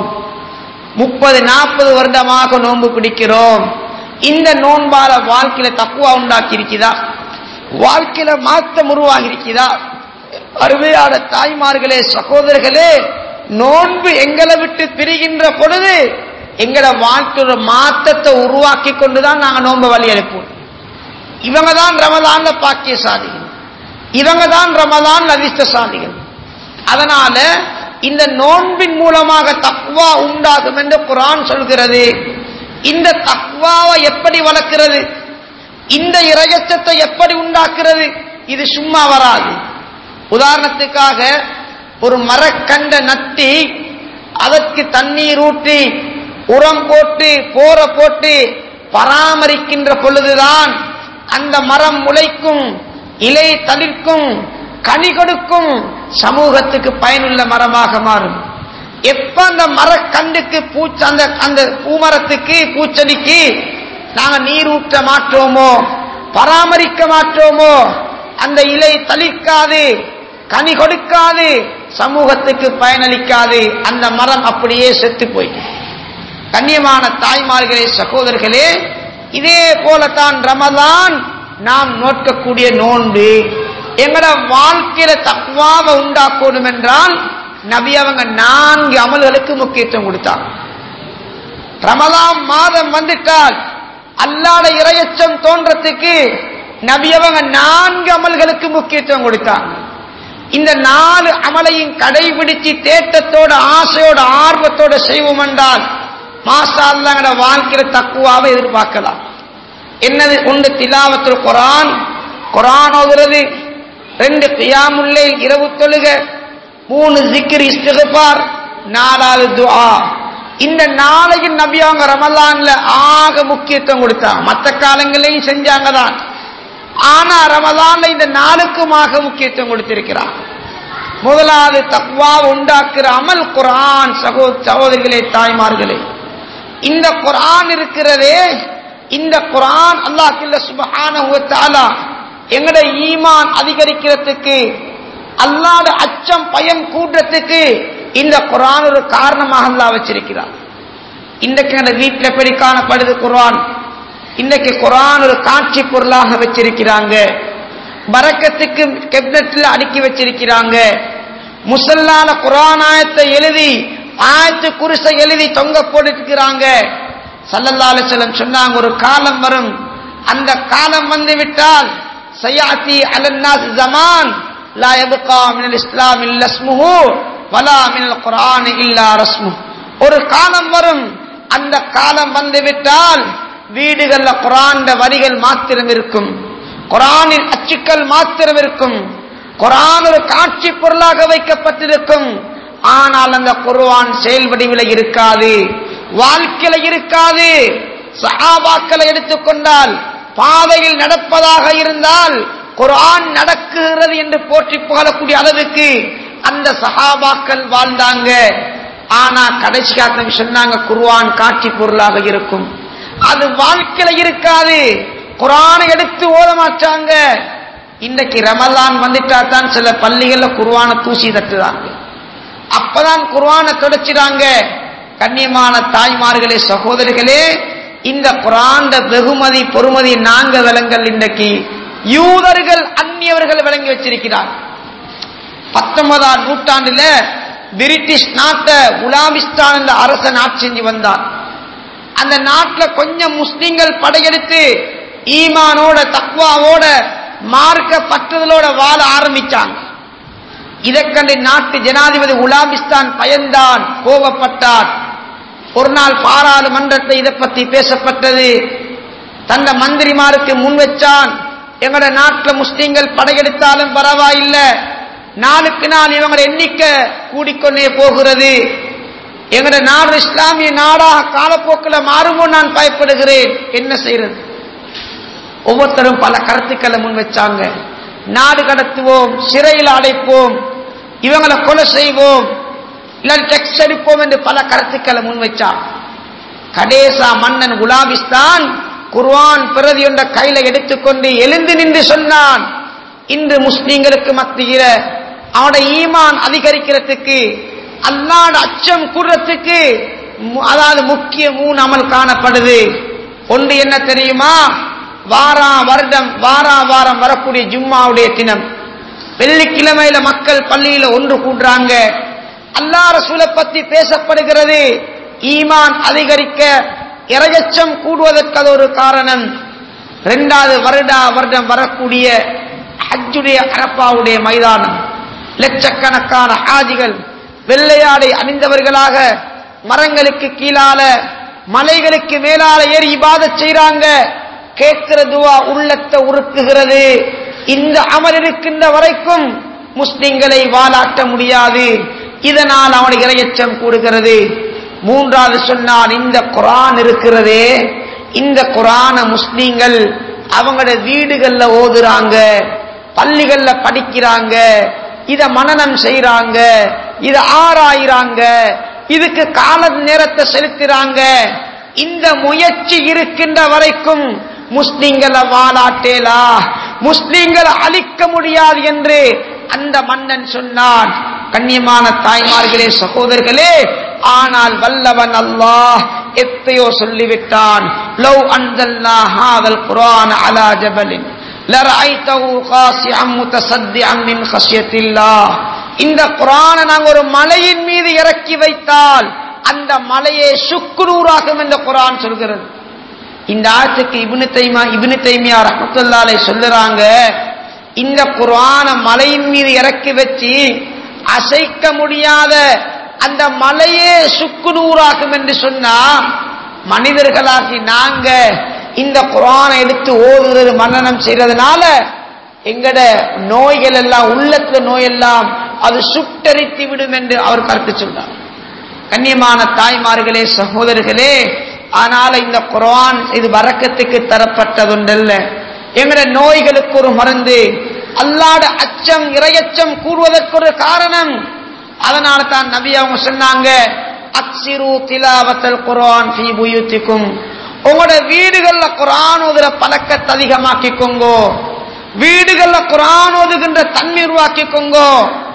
30-40 வருடமாக நோன்பு பிடிக்கிறோம். இந்த நோன்பால வாழ்க்கையில தக்வா உண்டாக்கி இருக்குதா? வாழ்க்கையில மாற்றம் உருவாகி இருக்குதா? அருமையான தாய்மார்களே, சகோதரர்களே, நோன்பு எங்களை விட்டு பிரிகின்ற பொழுது எங்களை வாழ்க்கையோட மாற்றத்தை உருவாக்கி கொண்டுதான் நாங்க நோன்பு வழி அனுப்போம். இவங்க தான் ரமலான்ல பாக்கியசாலிகள், இவங்க தான் ரமலான் அதிர்ஷ்டசாலிகள். அதனால இந்த நோன்பின் மூலமாக தக்வா உண்டாகும் என்று குர்ஆன் சொல்கிறது. இந்த தக்வாவை எப்படி வளர்க்கிறது? இந்த இறையச்சத்தை எப்படி உண்டாக்குறது? இது சும்மா வராது. உதாரணத்துக்காக ஒரு மரக்கண்ட நட்டி அதற்கு தண்ணீர் ஊற்றி உரம் போட்டு போர போட்டு பராமரிக்கின்ற பொழுதுதான் அந்த மரம் முளைக்கும், இலை தளிர்க்கும், கனி கொடுக்கும், சமூகத்துக்கு பயனுள்ள மரமாக மாறும். எப்ப அந்த மரக்கண்டுக்கு அந்த பூமரத்துக்கு பூச்செடிக்கு நாங்க நீர் ஊற்ற மாற்றோமோ, பராமரிக்க மாற்றோமோ, அந்த இலை தளிர்க்காது, கனி கொடுக்காது, சமூகத்துக்கு பயனளிக்காது, அந்த மரம் அப்படியே செத்து போயிடும். கண்ணியமான தாய்மார்களே, சகோதரர்களே, இதே போலத்தான் ரமலான் நாம் நோக்கக்கூடிய நோன்பு எங்கட வாழ்க்கையில தக்வாவை உண்டாக்கணும் என்றால் நபி அவங்க 4 அமல்களுக்கு முக்கியத்துவம் கொடுத்தாங்க. ரமலான் மாதம் வந்துட்டால் அல்லாஹ்வுடைய இறையச்சம் தோன்றதுக்கு நபி அவங்க 4 அமல்களுக்கு முக்கியத்துவம் கொடுத்தாங்க. இந்த 4 அமலையும் கடைபிடிச்சு தேட்டத்தோட, ஆசையோட, ஆர்வத்தோட செய்வோம் என்றால் மாஷா அல்லாஹ் எங்கட வாழ்க்கையில தக்வாவை எதிர்பார்க்கலாம். என்னது? 1 திலாவத்துல் குர்ஆன், குர்ஆன் ஓதுறது, 2 கியாமுல் லைல் இரவு தொழுக, 3 ஜிக்ர் இஸ்திக்பார், 4வது துஆ. இந்த 4ஐயும் நபி அவங்க ரமலான்ல ஆக முக்கியத்துவம் கொடுத்தாங்க. மற்ற காலங்களையும் செஞ்சாங்க தான், ஆனா ரமலான்ல இந்த 4க்குமாக முக்கியத்துவம் கொடுத்திருக்கிறார். முதலாவது தக்வா உண்டாக்குற அமல் குர்ஆன். சகோதரிகளே, தாய்மார்களே, இந்த குர்ஆன் இருக்கிறதே, இந்த குர்ஆன் அல்லாஹ் சுப்ஹானஹு வ தஆலா எங்கட ஈமான் அதிகரிக்கிறதுக்கு, அல்லாஹ்வுடைய அச்சம் பயம் கூடுறதுக்கு இந்த குர்ஆன் ஒரு காரணமாக அல்லாஹ் வச்சிருக்கிறார். இன்றைக்கு எங்க வீட்டில் எப்படி காணப்படுது குர்ஆன்? இன்றைக்கு குர்ஆன் ஒரு காட்சி பொருளாக வச்சிருக்கிறாங்க. பரக்கத்துக்கு கேபினெட்ல அடுக்கி வச்சிருக்கிறாங்க. முஸல்லால குர்ஆன் ஆயத்தை எழுதி, ஆயத்து குர்ஸை எழுதி தொங்க போட்டுக்கிறாங்க. ஸல்லல்லாஹு அலைஹி வஸல்லம் சொன்னாங்க, ஒரு காலம் வரும், அந்த காலம் வந்து விட்டால் சயாத்தி அலன்னாஸ் ஜமான் லா யப்கா மினல் இஸ்லாம் இல்லா இஸ்முஹு வலா மினல் குர்ஆன் இல்லா ரஸ்முஹு. ஒரு காலம் வரும், அந்த காலம் வந்து விட்டால் வீடுகள்ல குர்ஆன் வரிகள் மாத்திரம் இருக்கும், குர்ஆனின் அச்சுக்கள் மாத்திரம் இருக்கும், குர்ஆன் ஒரு காட்சி பொருளாக வைக்கப்பட்டிருக்கும். ஆனால் அந்த குர்ஆன் செயல் வடிவில் இருக்காது, வாழ்க்கையில இருக்காது. சஹாபாக்களை எடுத்துக்கொண்டால் பாதையில் நடப்பதாக இருந்தால் குர்ஆன் நடக்குகிறது என்று போற்றி புகழக்கூடிய அளவுக்கு அந்த சஹாபாக்கள் வாழ்ந்தாங்க. ஆனா கடைசி காலத்துல சொன்னாங்க குர்ஆன் காட்சி பொருளாக இருக்கும், அது வாழ்க்கையில இருக்காது. குர்ஆனை எடுத்து ஓத மாட்டாங்க. இன்றைக்கு ரமலான் வந்துட்டா தான் சில பள்ளிகள்ல குர்ஆனை தூசி தட்டுறாங்க, அப்பதான் குர்ஆனை தொடச்சிறாங்க. கண்ணியமான தாய்மார்களே, சகோதரிகளே, இந்த குர்ஆன் வெகுமதி பொறுமதி நாங்க விலங்கல் இன்றைக்கு யூதர்கள் அந்நியவர்கள் விளங்கி வச்சிருக்கிறார். 19ஆம் நூற்றாண்டுல பிரிட்டிஷ் நாட்டை குலாமிஸ்தான் என்ற அரசன் ஆட்சி செஞ்சு வந்தார். அந்த நாட்டில் கொஞ்சம் முஸ்லிம்கள் படையெடுத்து ஈமானோட, தக்வாவோட, மார்க்க பற்றுதலோட வாழ ஆரம்பிச்சாங்க. இதைக் கண்டு நாட்டு ஜனாதிபதி குலாமிஸ்தான் பயந்தான், கோபப்பட்டார். ஒரு நாள் பாராளுமன்றத்தை இதை பற்றி பேசப்பட்டது. தந்த மந்திரிமாருக்கு முன் வச்சான், எங்கட நாட்டில் முஸ்லீம்கள் படையெடுத்தாலும் பரவாயில்லை, நாளுக்கு நாள் இவங்கள எண்ணிக்கை கூடிக்கொண்டே போகிறது, எங்கட நாடு இஸ்லாமிய நாடாக காலப்போக்கில் மாறுமோ நான் பயப்படுகிறேன், என்ன செய்யறது? ஒவ்வொருத்தரும் பல கருத்துக்களை முன் வச்சாங்க. நாடு கடத்துவோம், சிறையில் அடைப்போம், இவங்களை கொலை செய்வோம், இல்லை டெக்ஸ் அடிப்போம் என்று பல கருத்துக்களை முன் வச்சான். கடைசா மன்னன் குலாமிஸ்தான் குர்ஆன் பிரதி என்ற கையில எடுத்துக்கொண்டு எழுந்து நின்று சொன்னான், இன்று முஸ்லிம்களுக்கு மத்தியில் அவனோட ஈமான் அதிகரிக்கிறதுக்கு, அல்லாஹ்வுடைய அச்சம் கூறத்துக்கு அதாவது முக்கிய 3 அமல் காணப்படுது. ஒன்று என்ன தெரியுமா? வாரம் வரக்கூடிய ஜும்மாவுடைய தினம், வெள்ளிக்கிழமையில மக்கள் பள்ளியில ஒன்று கூடுறாங்க, அல்லாஹ் ரசூலை பத்தி பேசப்படுகிறது, ஈமான் அதிகரிக்க, இறையச்சம் கூடுவதற்கு அது ஒரு காரணம். 2வது வருடம் வரக்கூடிய ஹஜ்ஜுடைய அரபாவுடைய மைதானம், லட்சக்கணக்கான ஹாஜிகள் வெள்ளையாடை அணிந்தவர்களாக மரங்களுக்கு கீழால மலைகளுக்கு மேலால ஏறி இபாதத் செய்றாங்க. கேட்கிற துவா உள்ளத்தை உருக்குகிறது. இந்த அமல் இருக்கின்ற வரைக்கும் முஸ்லிம்களை வாலாட்ட முடியாது, இதனால் அவனுடைய இறையச்சம் கூடுகிறது. 3வது சொன்னான், இந்த குர்ஆன் இருக்கிறதே, இந்த குர்ஆனை முஸ்லிம்கள் அவங்களோட வீடுகள்ல ஓதுறாங்க, பள்ளிகள்ல படிக்கிறாங்க, இத மனனம் செய்யறாங்க, இத ஆராயிறாங்க, இதுக்கு கால நேரத்தை செலுத்துறாங்க. இந்த முயற்சி இருக்கின்ற வரைக்கும் முஸ்லிம்களை வாலாட்டேலா, முஸ்லிம்களை அழிக்க முடியாது என்று அந்த மன்னன் சொன்னான். கண்ணியமான தாய்மார்களே, சகோதரர்களே, ஆனால் வல்லவன் அல்லாஹ் எப்பயோ சொல்லிவிட்டான், லவ் அன்ஸல்னா ஹாதல் குர்ஆன அலா ஜபலின் லரஐதஹு காஸிஅம் முத்தஸத்திஅம் மின் கஷ்யத்தில்லாஹ். இந்த குர்ஆனை நாங்கள் ஒரு மலையின் மீது இறக்கி வைத்தால் அந்த மலையை சுக்குநூறாகும் என்று குர்ஆன் சொல்கிறது. இந்த ஆயத்துக்கு இப்னு தைமியா ரஹ்மத்துல்லாஹி அலைஹி சொல்றாங்க, இந்த குர்ஆனை மலையின் மீது இறக்கி வச்சு அசைக்க முடியாத அந்த மலையே சுக்குநூறாகும் என்று சொன்னா, மனிதர்களாகி நாங்க இந்த குர்ஆனை எடுத்து ஓதுறது மனனம் செய்யறதுனால எங்கட நோய்கள் எல்லாம், உள்ளத்துல நோயெல்லாம் அது சுட்டரித்து விடும் என்று அவர் கருத்து சொன்னார். கண்ணியமான தாய்மார்களே, சகோதரர்களே, ஆனால இந்த குர்ஆன் இது பரக்கத்துக்கு தரப்பட்டதுண்டல்ல, எங்கட நோய்களுக்கு ஒரு மருந்து, அல்லாஹ்வுடைய அச்சம் இறையச்சம் கூறுவதற்கு ஒரு காரணம். அதனால தான் நபி அவங்க சொன்னாங்க, அக்ஸிரு திலாவத்தல் குர்ஆன் ஃபீ புயூத்திக்கும், உங்களோட வீடுகள்ல குர்ஆன் ஓதுற பழக்கத்தை அதிகமாக்கிக்கோங்கோ, வீடுகள்ல குர்ஆன் ஓதுகின்ற தன்மை உருவாக்கிக்கோங்கோ.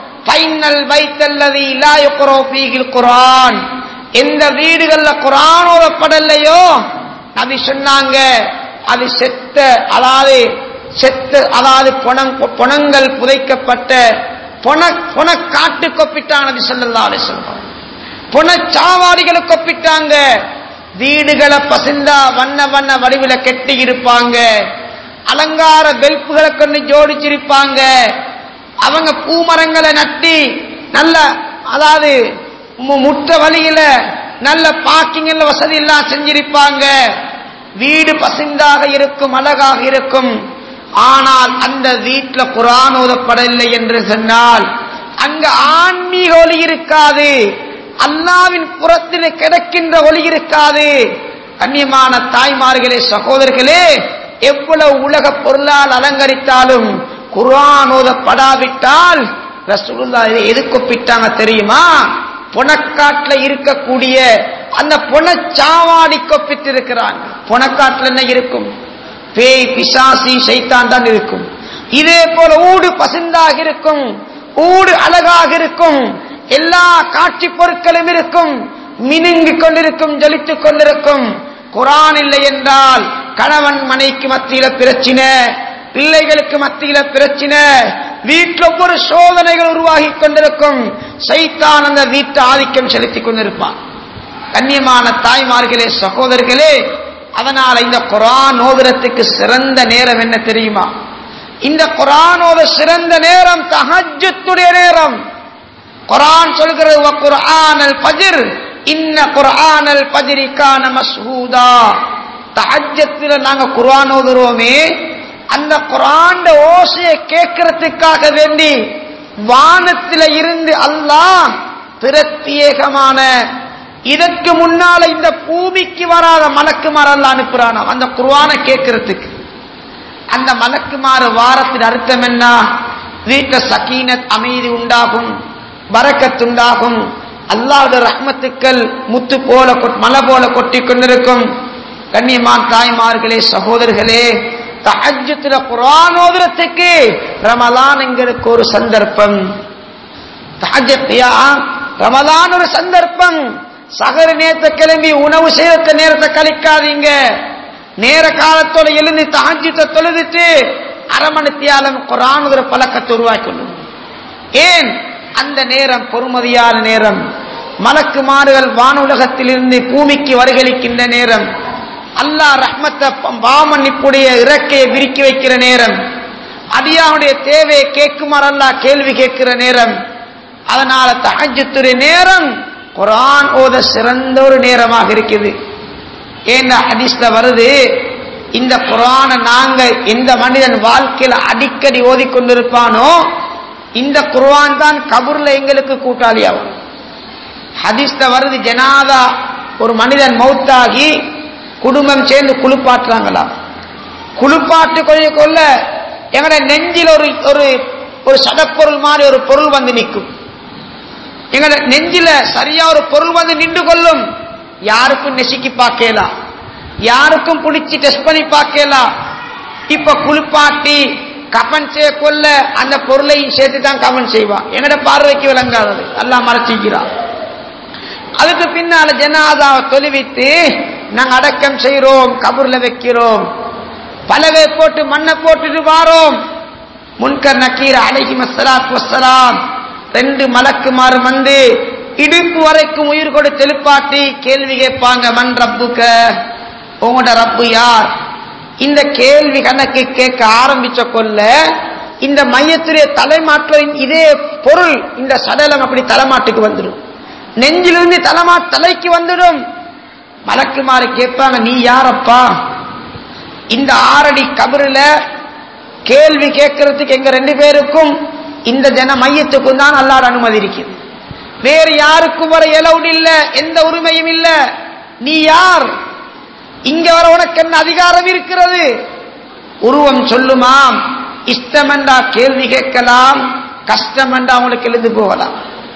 ஃபைனல் பைத்தல்லதி லா யுக்ரா ஃபீஹில் குர்ஆன், எந்த வீடுகள்ல குர்ஆன் ஓதப்படலையோ நபி சொன்னாங்க அது செத்த அதாவது பொணங்கள் புதைக்கப்பட்ட பொண காட்டு கொப்பிட்டாங்க. நபி ஸல்லல்லாஹு அலைஹி வஸல்லம் பொணச்சாவாடிகளுக்கு கொப்பிட்டாங்க. வீடுகளை பசிந்தா வண்ண வண்ண வடிவில கெட்டி இருப்பாங்க, அலங்கார வெல்ப்புகளை கொண்டு ஜோடிச்சிருப்பாங்க, அவங்க பூமரங்களை நட்டி நல்ல அதாவது முற்ற வழியில நல்ல பார்க்கிங் வசதி எல்லாம் செஞ்சிருப்பாங்க. வீடு பசிந்தாக இருக்கும், அழகாக இருக்கும். ஆனால் அந்த வீட்டுல குர்ஆன் ஓதப்படவில்லை என்று சொன்னால் அங்க ஆன்மீக ஒளி இருக்காது, அல்லாஹ்வின் புறத்தில் கிடைக்கின்ற ஒளி இருக்காது. கண்ணியமான தாய்மார்களே, சகோதரர்களே, எவ்வளவு உலக பொருளால் அலங்கரித்தாலும் குர்ஆன் ஓதப்படாவிட்டால் ரசூலுல்லாஹ் எதுக்கு ஒப்பிட்டாங்க தெரியுமா? பொணக்காட்டுல இருக்கக்கூடிய அந்த பொணச்சாவாடி கொப்பிட்டு இருக்கிறாங்க. பொணக்காட்டுல என்ன இருக்கும்? பேய், பிசாசி, சைத்தான் தான் இருக்கும். இதே போல ஊடு பசுந்தாக இருக்கும், ஊடு அழகாக இருக்கும், எல்லா காட்சி பொருட்களும் இருக்கும், மினுங்கிக் கொண்டிருக்கும், ஜொலித்துக் கொண்டிருக்கும். குர்ஆன் இல்லை என்றால் கணவன் மனைவிக்கு மத்தியில பிரச்சினை, பிள்ளைகளுக்கு மத்தியில பிரச்சினை, வீட்டில் ஒவ்வொரு சோதனைகள் உருவாகி கொண்டிருக்கும். சைத்தான் அந்த வீட்டை ஆதிக்கம் செலுத்திக் கொண்டிருப்பான். கண்ணியமான தாய்மார்களே, சகோதரர்களே, அதனால இந்த குர்ஆன் ஓதுறதுக்கு சிறந்த நேரம் என்ன தெரியுமா? இந்த குர்ஆனோட சிறந்த நேரம் தஹஜ்ஜுடைய நேரம். குர்ஆன் சொல்கிறது வ குர்ஆனல் ஃபஜ்ர் இன்ன குர்ஆனல் ஃபஜ்ரி கான மஷ்ஹூதா. தஹஜ்ஜுல நாங்க குர்ஆன் ஓதுறோமே, அந்த குர்ஆன் ஓசையை கேட்கறதுக்காக வேண்டி வானத்தில இருந்து அல்லாஹ் பிரத்யேகமான இதற்கு முன்னால இந்த பூமிக்கு வராத மலக்குமார் அல்லாஹ் அனுப்புறானா அந்த குர்ஆனை கேட்கறதுக்கு. அந்த மலக்குமார் வாரத்தின் அர்த்தம் என்ன? வீட்டில் சகீனத் அமைதி உண்டாகும், பரக்கத் உண்டாகும், அல்லாஹ்வுடைய ரஹ்மத்துக்கள் முத்து போல மலை போல கொட்டி கொண்டிருக்கும். கண்ணியமான தாய்மார்களே, சகோதரர்களே, தஹஜ்ஜுல குர்ஆன் ஓதுறதுக்கு ரமலான் எங்களுக்கு ஒரு சந்தர்ப்பம். தஹஜ்ஜுயா ரமலான் ஒரு சந்தர்ப்பம். சஹர் நேரத்தை கிளம்பி உணவு செய்யற நேரத்தை கழிக்காதீங்க. நேர காலத்தோட எழுந்து தஹஜ்ஜுத தொழுதுட்டு அரை மணி தியாலம் குர்ஆன் ஓதுற பழக்கத்தை உருவாக்கணும். ஏன்? அந்த நேரம் பொறுமதியான நேரம். மலக்குமார்கள் வானுலகத்திலிருந்து பூமிக்கு வருகலிக்கின்ற நேரம். அல்லாஹ் ரஹ்மத்தை பாமன்னிப்புடைய இறக்கையை விரிக்கி வைக்கிற நேரம். அடியாவுடைய தேவையை கேட்குமாறு அல்லாஹ் கேள்வி கேட்கிற நேரம். அதனால தஹஜ்ஜுடைய நேரம் குர்ஆன் ஓத சிறந்த ஒரு நேரமாக இருக்குது. ஏன்னா ஹதீஸ்ல வருது, இந்த குர்ஆனை நாங்க எந்த மனிதன் வாழ்க்கையில அடிக்கடி ஓதிக்கொண்டிருப்பானோ இந்த குர்ஆன் தான் கபூர்ல எங்களுக்கு கூட்டாளியாகும். ஹதீஸ்ல வருது, ஜனாதா ஒரு மனிதன் மௌத்தாகி குடும்பம் சேர்ந்து குளிப்பாட்டுறாங்களா. குளிப்பாட்டு கொள்ள எங்கட நெஞ்சில் ஒரு ஒரு சடப்பொருள் மாதிரி ஒரு பொருள் வந்து நிற்கும். எங்கட நெஞ்சில சரியா ஒரு பொருள் வந்து நின்று கொள்ளும். யாருக்கும் நெசிக்கி பார்க்கலாம், யாருக்கும் பிடிச்சி டெஸ்ட் பண்ணி பார்க்கலாம். இப்ப குளிப்பாட்டி கபன் செய்ய கொள்ள அந்த பொருளையும் சேர்த்து தான் கபன் செய்வான். எங்கட பார்வைக்கு விளங்காதது, அல்லாஹ் மறைச்சிக்கிறான். அதுக்கு பின்னால ஜனாதாவை தொழுவித்து நாங்க அடக்கம் செய்யறோம், கபூர்ல வைக்கிறோம், பலவை போட்டு மண்ணை போட்டுட்டு வாரோம். முன்கர் நக்கீர் அலைஹிஸ்ஸலாத்து வஸ்ஸலாம் ரெண்டு மலக்குமார் வந்து இடுப்பு வரைக்கும் உயிர் கொடுத்து எழுப்பாட்டி கேள்வி கேட்பாங்க, மன் ரப்புக்க, உங்களோட ரப்பு யார்? இந்த கேள்வி கணக்கு கேட்க ஆரம்பிச்ச கொள்ள இந்த மையத்துடைய தலைமாற்றம் இதே பொருள் இந்த சடலம் அப்படி தலைமாட்டுக்கு வந்துடும், நெஞ்சிலிருந்து தலைக்கு வந்துடும். மலக்குமாறு கேட்பாங்க, நீ யாரப்பா? இந்த 6 அடி கபருல கேள்வி கேட்கறதுக்கு எங்க 2 பேருக்கும் இந்த ஜன மையத்துக்கும் தான் அல்லாஹ் அனுமதி இருக்குது. வேறு யாருக்கும் வர எலவுட் இல்ல, எந்த உரிமையும் இல்ல. நீ யார்? இங்க வர உனக்கு என்ன அதிகாரம் இருக்கிறது? உருவம் சொல்லுமாம், இஷ்டமெண்டா கேள்வி கேட்கலாம், கஷ்டமெண்டா அவங்களுக்கு எழுந்து போகலாம்.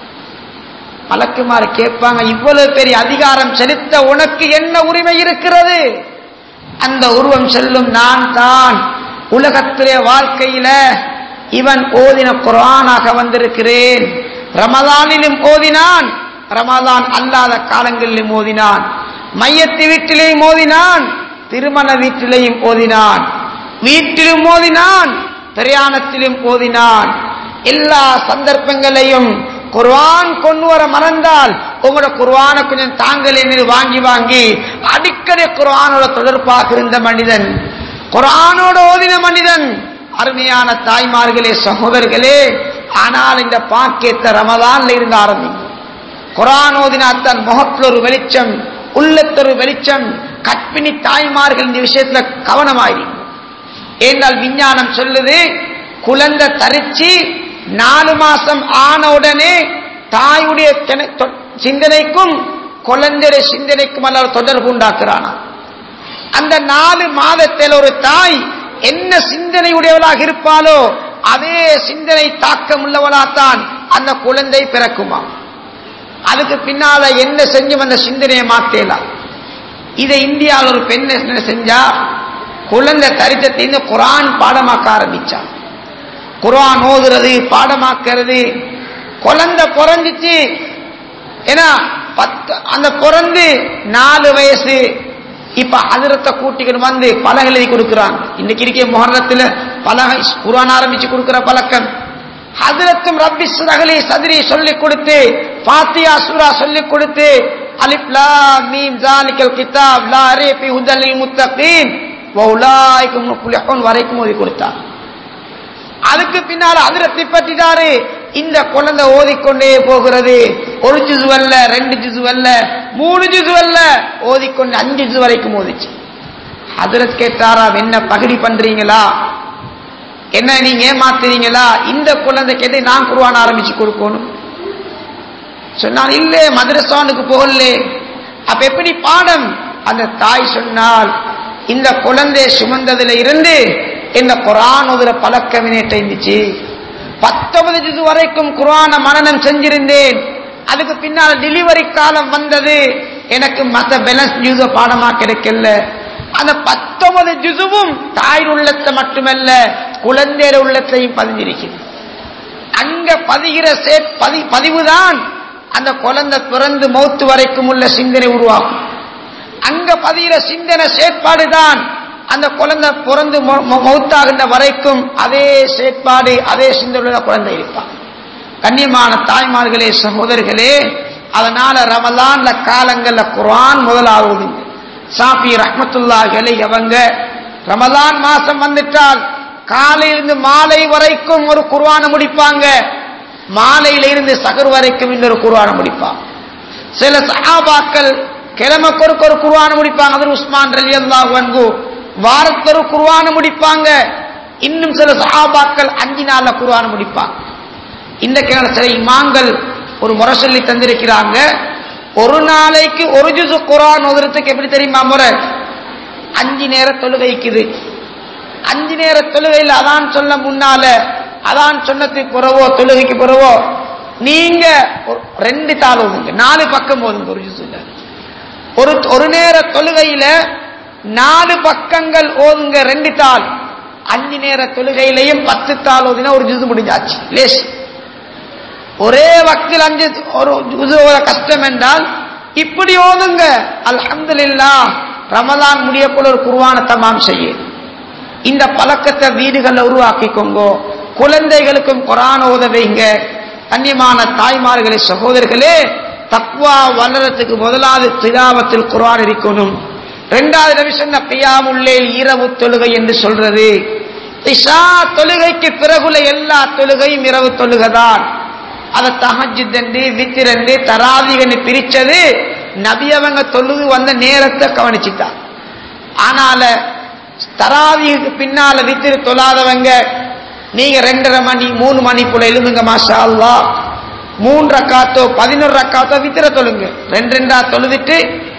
மலக்குமாறு கேட்பாங்க, இவ்வளவு பெரிய அதிகாரம் செலுத்த உனக்கு என்ன உரிமை இருக்கிறது? அந்த உருவம் சொல்லும், நான் தான் உலகத்திலே வாழ்க்கையில இவன் ஓதின குர்ஆனாக வந்திருக்கிறேன். ரமலானிலும் ஓதினான், ரமலான் அல்லாத காலங்களிலும் ஓதினான், மையத்து வீட்டிலேயும் ஓதினான், திருமண வீட்டிலேயும் ஓதினான், வீட்டிலும் ஓதினான், பிரயாணத்திலும் ஓதினான். எல்லா சந்தர்ப்பங்களையும் குர்ஆன் கொண்டு வர மறந்தால் உங்களோட குர்ஆனை கொஞ்சம் தாங்களே வாங்கி வாங்கி அடிக்கடி குர்ஆனோட தொடர்பாக இருந்த மனிதன், குர்ஆனோட ஓதின மனிதன். அருமையான தாய்மார்களே, சகோதரர்களே, ஆனால் இந்த பாக்கியத்தை ரமலான்ல இருந்து ஆரம்பிங்க. குர்ஆன் ஓதினாத்தான் முகத்தில் ஒரு வெளிச்சம், உள்ளத்தொரு வெளிச்சம். கற்பிணி தாய்மார்கள் இந்த விஷயத்துல கவனமாயிருங்க. ஏனால் விஞ்ஞானம் சொல்லுது, குழந்தை தரிச்சு 4 மாசம் ஆன உடனே தாயுடைய சிந்தனைக்கும் குழந்தைய சிந்தனைக்கும் அல்ல தொடர்பு உண்டாக்குறானா. அந்த 4 மாதத்தில் ஒரு தாய் என்ன சிந்தனை உடையவளாக இருப்பாளோ அதே சிந்தனை தாக்கம் உள்ளவளாத்தான் அந்த குழந்தை பிறக்குமா. அதுக்கு பின்னால என்ன செஞ்சும் அந்த சிந்தனையை மாத்தலாம். இதை இந்தியாவில் ஒரு பெண் என்ன செஞ்சா, குழந்தை தரித்தத்தை குர்ஆன் பாடமாக்க ஆரம்பிச்சா. குர்ஆன் ஓதுறது, பாடமாக்கிறது. குழந்தை பிறந்துச்சு, ஏன்னா அந்த பிறந்து 4 வயசு. இப்ப ஹஜ்ரத்தை கூட்டிக்கிட்டு வந்து பலகை எழுதி கொடுக்கிறாங்க. இன்னைக்கு இருக்க முஹர்ரத்தில் பலகை குர்ஆன் ஆரம்பிச்சு கொடுக்கிற பழக்கம். ஹஜ்ரத்தும் ரப்பி ஷ்ரஹ்லி சத்ரி சொல்லி கொடுத்து, ஃபாத்திஹா சூரா சொல்லி கொடுத்து, அலிஃப் லாம் மீம் ஸாலிகல் கிதாப் லா ரைப ஃபீஹி ஹுதல் லில் முத்தகீன் வ உலாயிக ஹுமுல் முஃப்லிஹூன் வரைக்கும் ஓதி கொடுத்தாங்க. அதுக்கு பின்னால அதிரத்தை பற்றிட்டாரு. இந்த குழந்தை ஓதிக்கொண்டே போகிறது. ஒரு ஜுசு அல்ல, 2 ஜுசு அல்ல, 3 ஜுசு அல்ல, ஓதிக்கொண்டு 5 ஜுசு வரைக்கும் ஓதிச்சு. ஹஜ்ரத் கேட்டாரா, என்ன பகடி பண்றீங்களா, என்ன நீங்க ஏமாத்துறீங்களா? இந்த குழந்தை கேட்டு நான் குர்ஆன் ஆரம்பிச்சு கொடுக்கணும் சொன்னார். இல்ல மதரசானுக்கு போகல. அப்ப எப்படி பாடம்? அந்த தாய் சொன்னால், இந்த குழந்தை சுமந்ததுல இருந்து இந்த குர்ஆன் ஓதுற பழக்கம் என்னட்ட இருந்துச்சு. 19 ஜுசு வரைக்கும் குர்ஆன மனனம் செஞ்சிருந்தேன். அதுக்கு பின்னால் டெலிவரி காலம் வந்தது. எனக்கு மத்த பேலன்ஸ் ஜுசு பாடமா கிடைக்கல. அந்த 19 ஜுசுவும் தாய் உள்ளத்தை மட்டுமல்ல, குழந்தைய உள்ளத்தையும் பதிஞ்சிருக்கிறது. அங்க பதிகிற பதிவுதான் அந்த குழந்தை பிறந்து மௌத்து வரைக்கும் உள்ள சிந்தனை உருவாகும். அங்க பதிகிற சிந்தனை செயற்பாடுதான் அந்த குழந்தை பிறந்து மௌத்தாகின்ற வரைக்கும் அதே செயற்பாடு, அதே சிந்தனை குழந்தை இருப்பான். கண்ணியமான தாய்மார்களே, சகோதரர்களே, அதனால ரமலான்ல காலங்கள்ல குர்ஆன் முதலாவது சாஃபி ரஹ்மத்துல்லாஹி அலைஹி அவங்க ரமலான் மாசம் வந்துட்டால் காலையிலிருந்து மாலை வரைக்கும் ஒரு குர்ஆனை முடிப்பாங்க. மாலையில இருந்து சகர் வரைக்கும் இன்னொரு குர்ஆனை முடிப்பாங்க. சில சஹாபாக்கள் கிழமைக்கு ஒரு குர்ஆனை முடிப்பாங்க. அது உஸ்மான் ரலியல்லாஹு அன்ஹு வாரத்துக்கு ஒரு குர்ஆனை முடிப்பாங்க. இன்னும் சில சஹாபாக்கள் 5 நாள்ல குர்ஆனை முடிப்பாங்க. இன்றைக்கு சில இமாம்கள் ஒரு முறை சொல்லி தந்திருக்கிறாங்க. ஒரு நாளைக்கு ஒரு ஜுசு குர்ஆன் ஓதுறதுக்கு எப்படி தெரியுமா முறை? 5 நேர தொழுகைக்குது. 5 நேர தொழுகையில் அதான் சொல்ல முன்னால, அதான் சொன்னதுக்கு பிறவோ, தொழுகைக்கு பிறவோ நீங்க 2 தாள் ஓதுங்க, 4 பக்கம் ஓதுங்க. ஒரு ஜுசுல ஒரு நேர தொழுகையில 4 பக்கங்கள் ஓதுங்க, 2 தாள். 5 நேர தொழுகையிலையும் 10 தாள் ஓதினா ஒரு ஜுசு முடிஞ்சாச்சு. லேஸ். ஒரே வக்தில் 5 ஒரு ஜுசு ஓத கஷ்டம் என்றால் இப்படி ஓதுங்க. அல்ஹம்துலில்லாஹ், ரமலான் முடியக்குள்ள ஒரு குர்ஆனை தமாம் செய்ய. இந்த பழக்கத்தை வீடுகளில் உருவாக்கிக்கோங்க. குழந்தைகளுக்கும் குர்ஆன் ஓத வைங்க. கண்ணியமான தாய்மார்களே, சகோதரர்களே, தக்வா வளரத்துக்கு முதலாவது திலாவத்தில் குர்ஆன் இருக்கணும். 2வது நபி சொன்ன கியாமுல் லைல், இரவு தொழுகை என்று சொல்றது. இஷா தொழுகைக்கு பிறகுள்ள எல்லா தொழுகையும் இரவு தொழுகைதான். அதை தஹஜ்ஜுத் என்று, வித்ர் என்று, தராவீஹ் என்று பிரிச்சது நபி அவங்க தொழுது வந்த நேரத்தை கவனிச்சுட்டார். ஆனால தராவீஹுக்கு பின்னால வித்ர் தொழாதவங்க நீங்க 2:30 மணி 3 மணிக்குள்ள எழுதுங்க. மாஷா அல்லாஹ், 3 ரக்காத்தோ 11 ரக்காத்தோ வித்ர தொழுங்க. 2 தொழுதுட்டு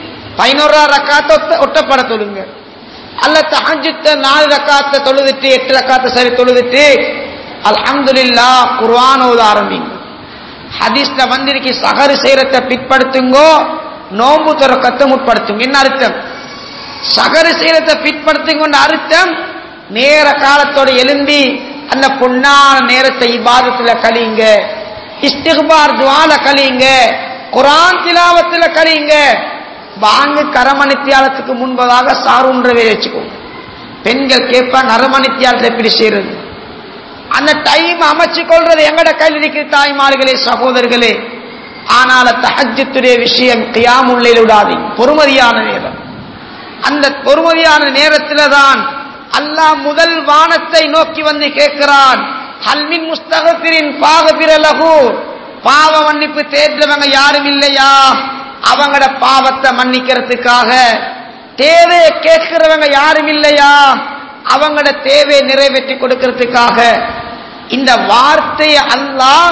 11 ரக்காத்தோ ஒட்டப்பட தொழுங்க. அல்ல தஹஜ்ஜுத் 4 ரக்காத்தை தொழுதுட்டு 8 ரக்காத்தை சரி தொழுதுட்டு அல்ஹம்துலில்லாஹ் குர்ஆன் ஓத ஆரம்பிங்க. ஹதீஸ்ல வந்திருக்கு, சஹர் செய்யறத பிற்படுத்துங்கோ, நோன்பு துறக்கத்தை முற்படுத்துங்க. என்ன அர்த்தம்? சஹர் செய்யறத பிற்படுத்துங்க அர்த்தம் நேர காலத்தோட எழும்பி அந்த பொன்னான நேரத்தை இபாதத்துல கழிங்க, இஸ்திக்பார் துஆல கழிங்க, குர்ஆன் திலாவத்துல கழிங்க. வாங்க கரமணித்தியாலத்துக்கு முன்பதாக சாருன்றவே வச்சுக்கோங்க. பெண்கள் கேட்பாங்க, அரைமணித்தியாலத்தை எப்படி செய்யறது? அந்த டைம் அமைச்சு கொள்றது எங்கட கையில் இருக்கிற தாய்மார்களே, சகோதரர்களே. ஆனால் தஹஜ்ஜுடைய விஷயம் கியாமுல் லைல் விடாதீங்க. பொறுமதியான நேரம். அந்த பொறுமதியான நேரத்தில் தான் அல்லாஹ் முதல் வானத்தை நோக்கி வந்து கேட்கிறான், ஹல் மின் முஸ்தக்பிரின் ஃபாக்பிர லஹு, பாவ மன்னிப்பு தேடுறவங்க யாரும் இல்லையா? அவங்களோட பாவத்தை மன்னிக்கிறதுக்காக. தேவையை கேட்கிறவங்க யாரும் இல்லையா? அவங்களோட தேவையை நிறைவேற்றி கொடுக்கிறதுக்காக. இந்த வார்த்தையை அல்லாஹ்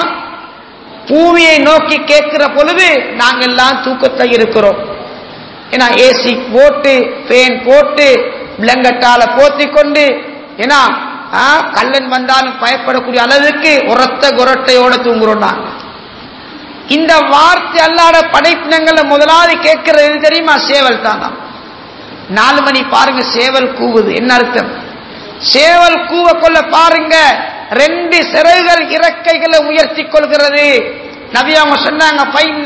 பூமியை நோக்கி கேட்கிற பொழுது நாங்கள் எல்லாம் தூக்கத்தை இருக்கிறோம். ஏன்னா ஏசி போட்டு, ஃபேன் போட்டு, பிளங்கட்டால போத்தி கொண்டு, ஏன்னா கல்லன் வந்தாலும் பயப்படக்கூடிய அளவுக்கு உரத்த குரட்டையோட தூங்குறோம் நாங்க. இந்த வார்த்தை அல்லாத படைப்பினங்கள முதலாவது கேட்கிறது தெரியுமா? சேவல் தானா. 4 மணி பாருங்க, சேவல் கூவுது. என்ன அர்த்தம்? சேவல் கூவ கொள்ள பாருங்க, 2 சிறகுகள் இறக்கைகளை உயர்த்தி கொள்கிறது. நபி அவங்க சொன்னாங்க, பைன்ன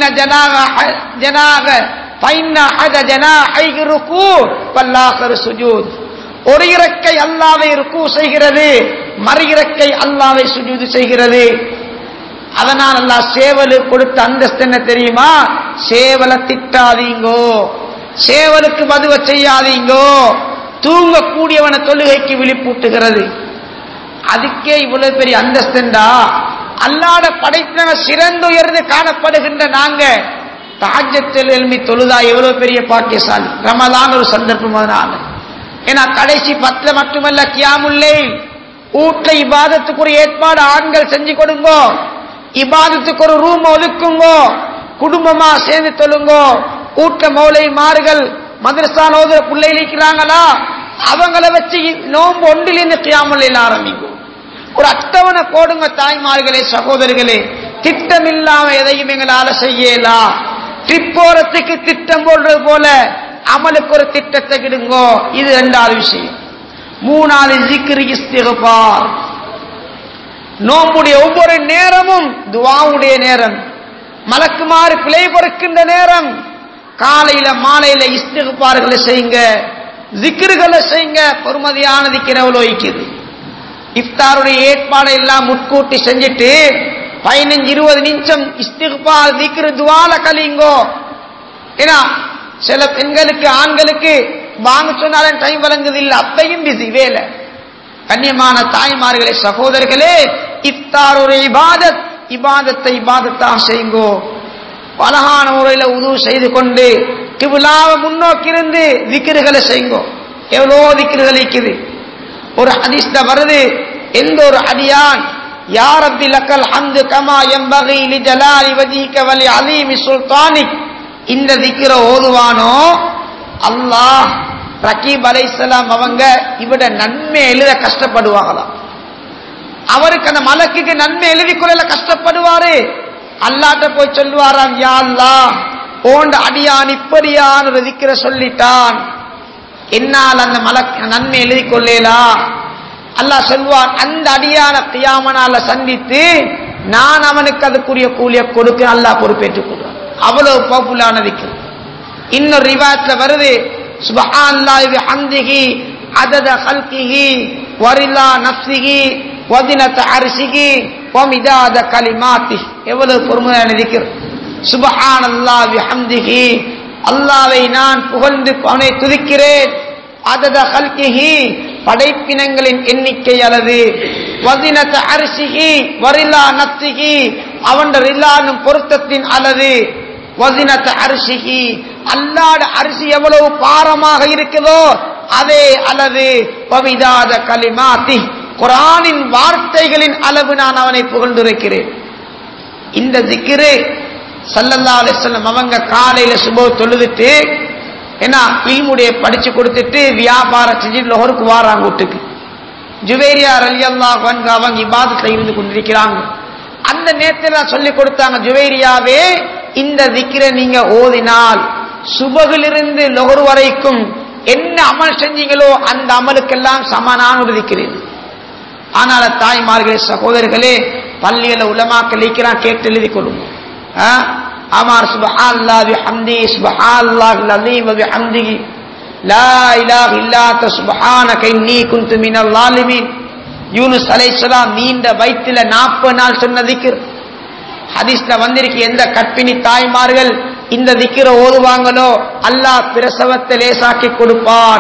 ஜனாக பைன்ன அத ஜனாஹைஹி ருக்கு வல்லாஹிரு சுஜூத். ஒரு இறக்கை அல்லாஹ்வை ருக்கு செய்கிறது, மறு இறக்கை அல்லாஹ்வை சுஜூத் செய்கிறது. அதனால் அல்லாஹ் சேவலுக்கு கொடுத்த அந்தஸ்து என்ன தெரியுமா? சேவலை திட்டாதீங்கோ, சேவலுக்கு மதுவை செய்யாதீங்கோ. தூங்கக்கூடியவன தொழுகைக்கு விழிப்பூட்டுகிறது. அதுக்கே இவ்வளவு பெரிய அந்தஸ்துண்டா அல்லாஹ்ட படைப்பின சிறந்து உயர்ந்து காணப்படுகின்ற நாங்க தஹஜ்ஜுல் இல்மி தொழுதா எவ்வளவு பெரிய பாக்கியசாலி. ரமலான் ஒரு சந்தர்ப்பம் அதனால. ஏன்னா கடைசி 10 மட்டுமல்ல கியாமுல் லைல், வீட்டுல இபாதத்துக்கு ஒரு ஏற்பாடு ஆண்கள் செஞ்சு கொடுங்கோ, இபாதத்துக்கு ஒரு ரூம் ஒதுக்குங்கோ, குடும்பமா சேர்ந்து தொழுங்கோ. வீட்டுல மௌலைமார்கள் மதரசால ஓதுற பிள்ளைகள் இருக்கிறாங்களா, அவங்கள வச்சு நோன்பு ஒன்றிலிருந்து கியாமுல் லைல் ஆரம்பிக்கும். ஒரு அட்டவணை போடுங்க தாய்மார்களே சகோதரர்களே. திட்டம் இல்லாம எதையும் எங்களால செய்யலாம். ட்ரிப் போறதுக்கு திட்டம் போடுறது போல அமலுக்கு ஒரு திட்டத்தை கிடுங்கோ. இது 2வது விஷயம். 3வது ஜிக்ர் இஸ்திக்பார். நோம்புடைய ஒவ்வொரு நேரமும் துஆவுடைய நேரம், மலக்குமாறு பிழை பொறுக்கின்ற நேரம். காலையில மாலையில இஸ்திக்பார்களை செய்யுங்க, ஜிக்ர்களை செய்யுங்க. பொறுமதியான திக்ர் எவ்வளவு இருக்குது. இஃப்தாருடைய ஏற்பாடை எல்லாம் முன்கூட்டி செஞ்சுட்டு 15-20 நிமிஷம் இஸ்திக்பார் திக்ர் துஆல கலிங்கோ. ஏன்னா சில பெண்களுக்கு ஆண்களுக்கு வாங்க சொன்னாலும் டைம் வழங்குது இல்ல, அப்பையும் பிஸி வேலை. கண்ணியமான தாய்மார்களே சகோதரர்களே, இஃப்தார் ஒரு இபாதத், இபாதத்தை இபாதத்தாக செய்யுங்கோ. அழகான முறையில உது செய்து கொண்டு கிப்லாவை முன்னோக்கிருந்து திக்ர்களை செய்யுங்கோ. எவ்வளோ திக்ர்கள் இருக்குது. ஒரு ஹதீஸ்ல வருது, எந்த ஒரு அடியான் யா ரப்பி லக்கல் ஹம்து கமா யம்பகி லிஜலாலி வஜ்ஹிக வலி அலீமி சுல்தானிக், இந்த திக்ர ஓதுவானோ அல்லாஹ் ரகீப் அலைஹிஸ்ஸலாம் அவங்க இவட நன்மை எழுத கஷ்டப்படுவாங்களாம். அவருக்கு அந்த மலக்குக்கு நன்மை எழுதி கொள்ள கஷ்டப்படுவாரு. அல்லாஹ்ட்ட போய் சொல்லுவாராம், யா அல்லாஹ் போன்ற அடியான் இப்படியான ஒரு திக்ர சொல்லிட்டான், என்னால் அந்த மலக்கு நன்மை எழுதி கொள்ளலாம். அல்லாஹ் சொல்வான், அந்த அடியான கியாமனால சந்தித்து நான் அவனுக்கு அதுக்குரிய கூலியை கொடுக்க அல்லாஹ் பொறுப்பேற்றுக் கொள்வான். அவ்வளவு பாப்புலான திக்ர். இன்னொரு ரிவாயத்ல வருது, சுப்ஹானல்லாஹி வ ஹம்திஹி அதத ஹல்கிஹி வரிலா நஃப்ஸிஹி வதினத அர்ஷிஹி வ மிதாத கலிமாத்திஹி. எவ்வளவு பொறுமையான திக்ர். சுப்ஹானல்லாஹி வ ஹம்திஹி, அல்லாஹ்வை நான் புகழ்ந்து அவனை துதிக்கிறேன். அதத ஹல்கிஹி, படைப்பினங்களின் எண்ணிக்கை அளவு. வதினத அர்ஷிஹி வரிலா நஃப்ஸிஹி, அவன் ரிலானும் பொருத்தத்தின் அளவு. வஸினத அர்ஷிஹி, அல்லாஹ்வுடைய அர்ஷ் எவ்வளவு பாரமாக இருக்குதோ அதே அளவு. வமிதாத கலிமாத்தி, குர்ஆனின் வார்த்தைகளின் அளவு நான் அவனை புகழ்ந்துரைக்கிறேன். இந்த திக்ரு ஸல்லல்லாஹு அலைஹி வஸல்லம் அவங்க காலையில சுபஹ் தொழுதுட்டு ஏன்னா இல்முடைய படிச்சு கொடுத்துட்டு வியாபாரம் செஞ்சு லோஹருக்கு வாராங்க வீட்டுக்கு. ஜுவைரியா ரலியல்லாஹு அன்ஹா அவங்க இபாதத்துல இருந்து கொண்டிருக்கிறாங்க. அந்த நேரத்தில் சொல்லி கொடுத்தாங்க, ஜுவைரியாவே இந்த திக்ரை நீங்க ஓதினால் சுபகிலிருந்து லொஹர் வரைக்கும் என்ன அமல் செஞ்சீங்களோ அந்த அமலுக்கெல்லாம் சமனான ஒரு திக்ர். ஆனால தாய்மார்களே சகோதரர்களே, பள்ளியில உலமாக்கள் இருக்கிறான், கேட்டு எழுதி கொள்ளுங்க. அமார் சுப்ஹானல்லாஹி வ ஹம்திஹி சுப்ஹானல்லாஹில் அஸீம் வ பிஹம்திஹி லா இலாஹ இல்லா அன்த சுப்ஹானக இன்னீ குன்து மினல் ஸாலிமீன். யூனுஸ் அலைஹிஸ்ஸலாம் நீண்ட வயிற்றில 40 நாள் சொன்ன திக்ர். ஹதீஸ்ல வந்திருக்கு, எந்த கற்பிணி தாய்மார்கள் இந்த திக்ரை ஓதுவாங்களோ அல்லாஹ் பிரசவத்தை லேசாக்கி கொடுப்பான்.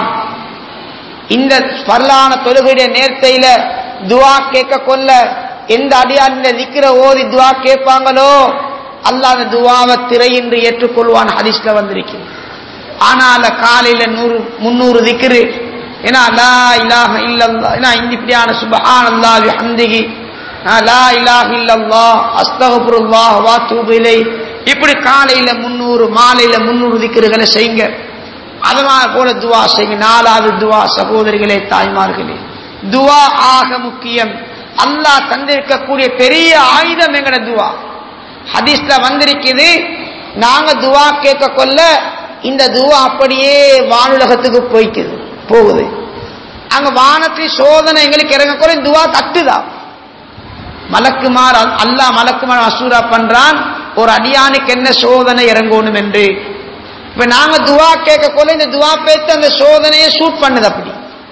இந்த ஃபர்லான தொழுகையுடைய நேர்த்தையில துஆ கேட்க கொள்ள எந்த அடியார் இந்த திக்ரை ஓதி துஆ கேட்பாங்களோ அல்லாஹ் அந்த துஆவை திரையின்றி ஏற்றுக்கொள்வான். ஹதீஸ்ல வந்திருக்கு. ஆனால காலையில 300 திக்ரு, ஏன்னா லா இலாஹ இல்லல்லாஹ், ஏன்னா இப்படியான சுப்ஹானல்லாஹி வ ஹம்திஹி லா இலாஹ இல்லல்லாஹ் அஸ்தக்ஃபிருல்லாஹ் வ அத்தூபு இலைஹ், இப்படி காலையில 300 மாலையில 300 திக்ருகளை செய்யுங்க. அதனால போல துஆ செய்யுங்க. 4வது துஆ சகோதரிகளே தாய்மார்களே, துஆ ஆக முக்கியம். அல்லாஹ் தந்திருக்கக்கூடிய பெரிய ஆயுதம் எங்கட துஆ. ஹதீஸ்ல வந்திருக்குது, நாங்க துஆ கேட்க கொள்ள இந்த துஆ அப்படியே வானுலகத்துக்கு போகுது. அங்க வானத்தில் சோதனை எங்களுக்கு இறங்க கொள்ள துஆ தட்டுதா. மலக்குமார் அல்லாஹ் மலக்குமார் அசூரா பண்றான், ஒரு அடியானுக்கு என்ன சோதனை இறங்கணும் என்று. இப்ப நாங்க துஆ கேட்க கொள்ள இந்த துஆ பேத்து அந்த சோதனையை ஷூட் பண்ணுது. அப்படி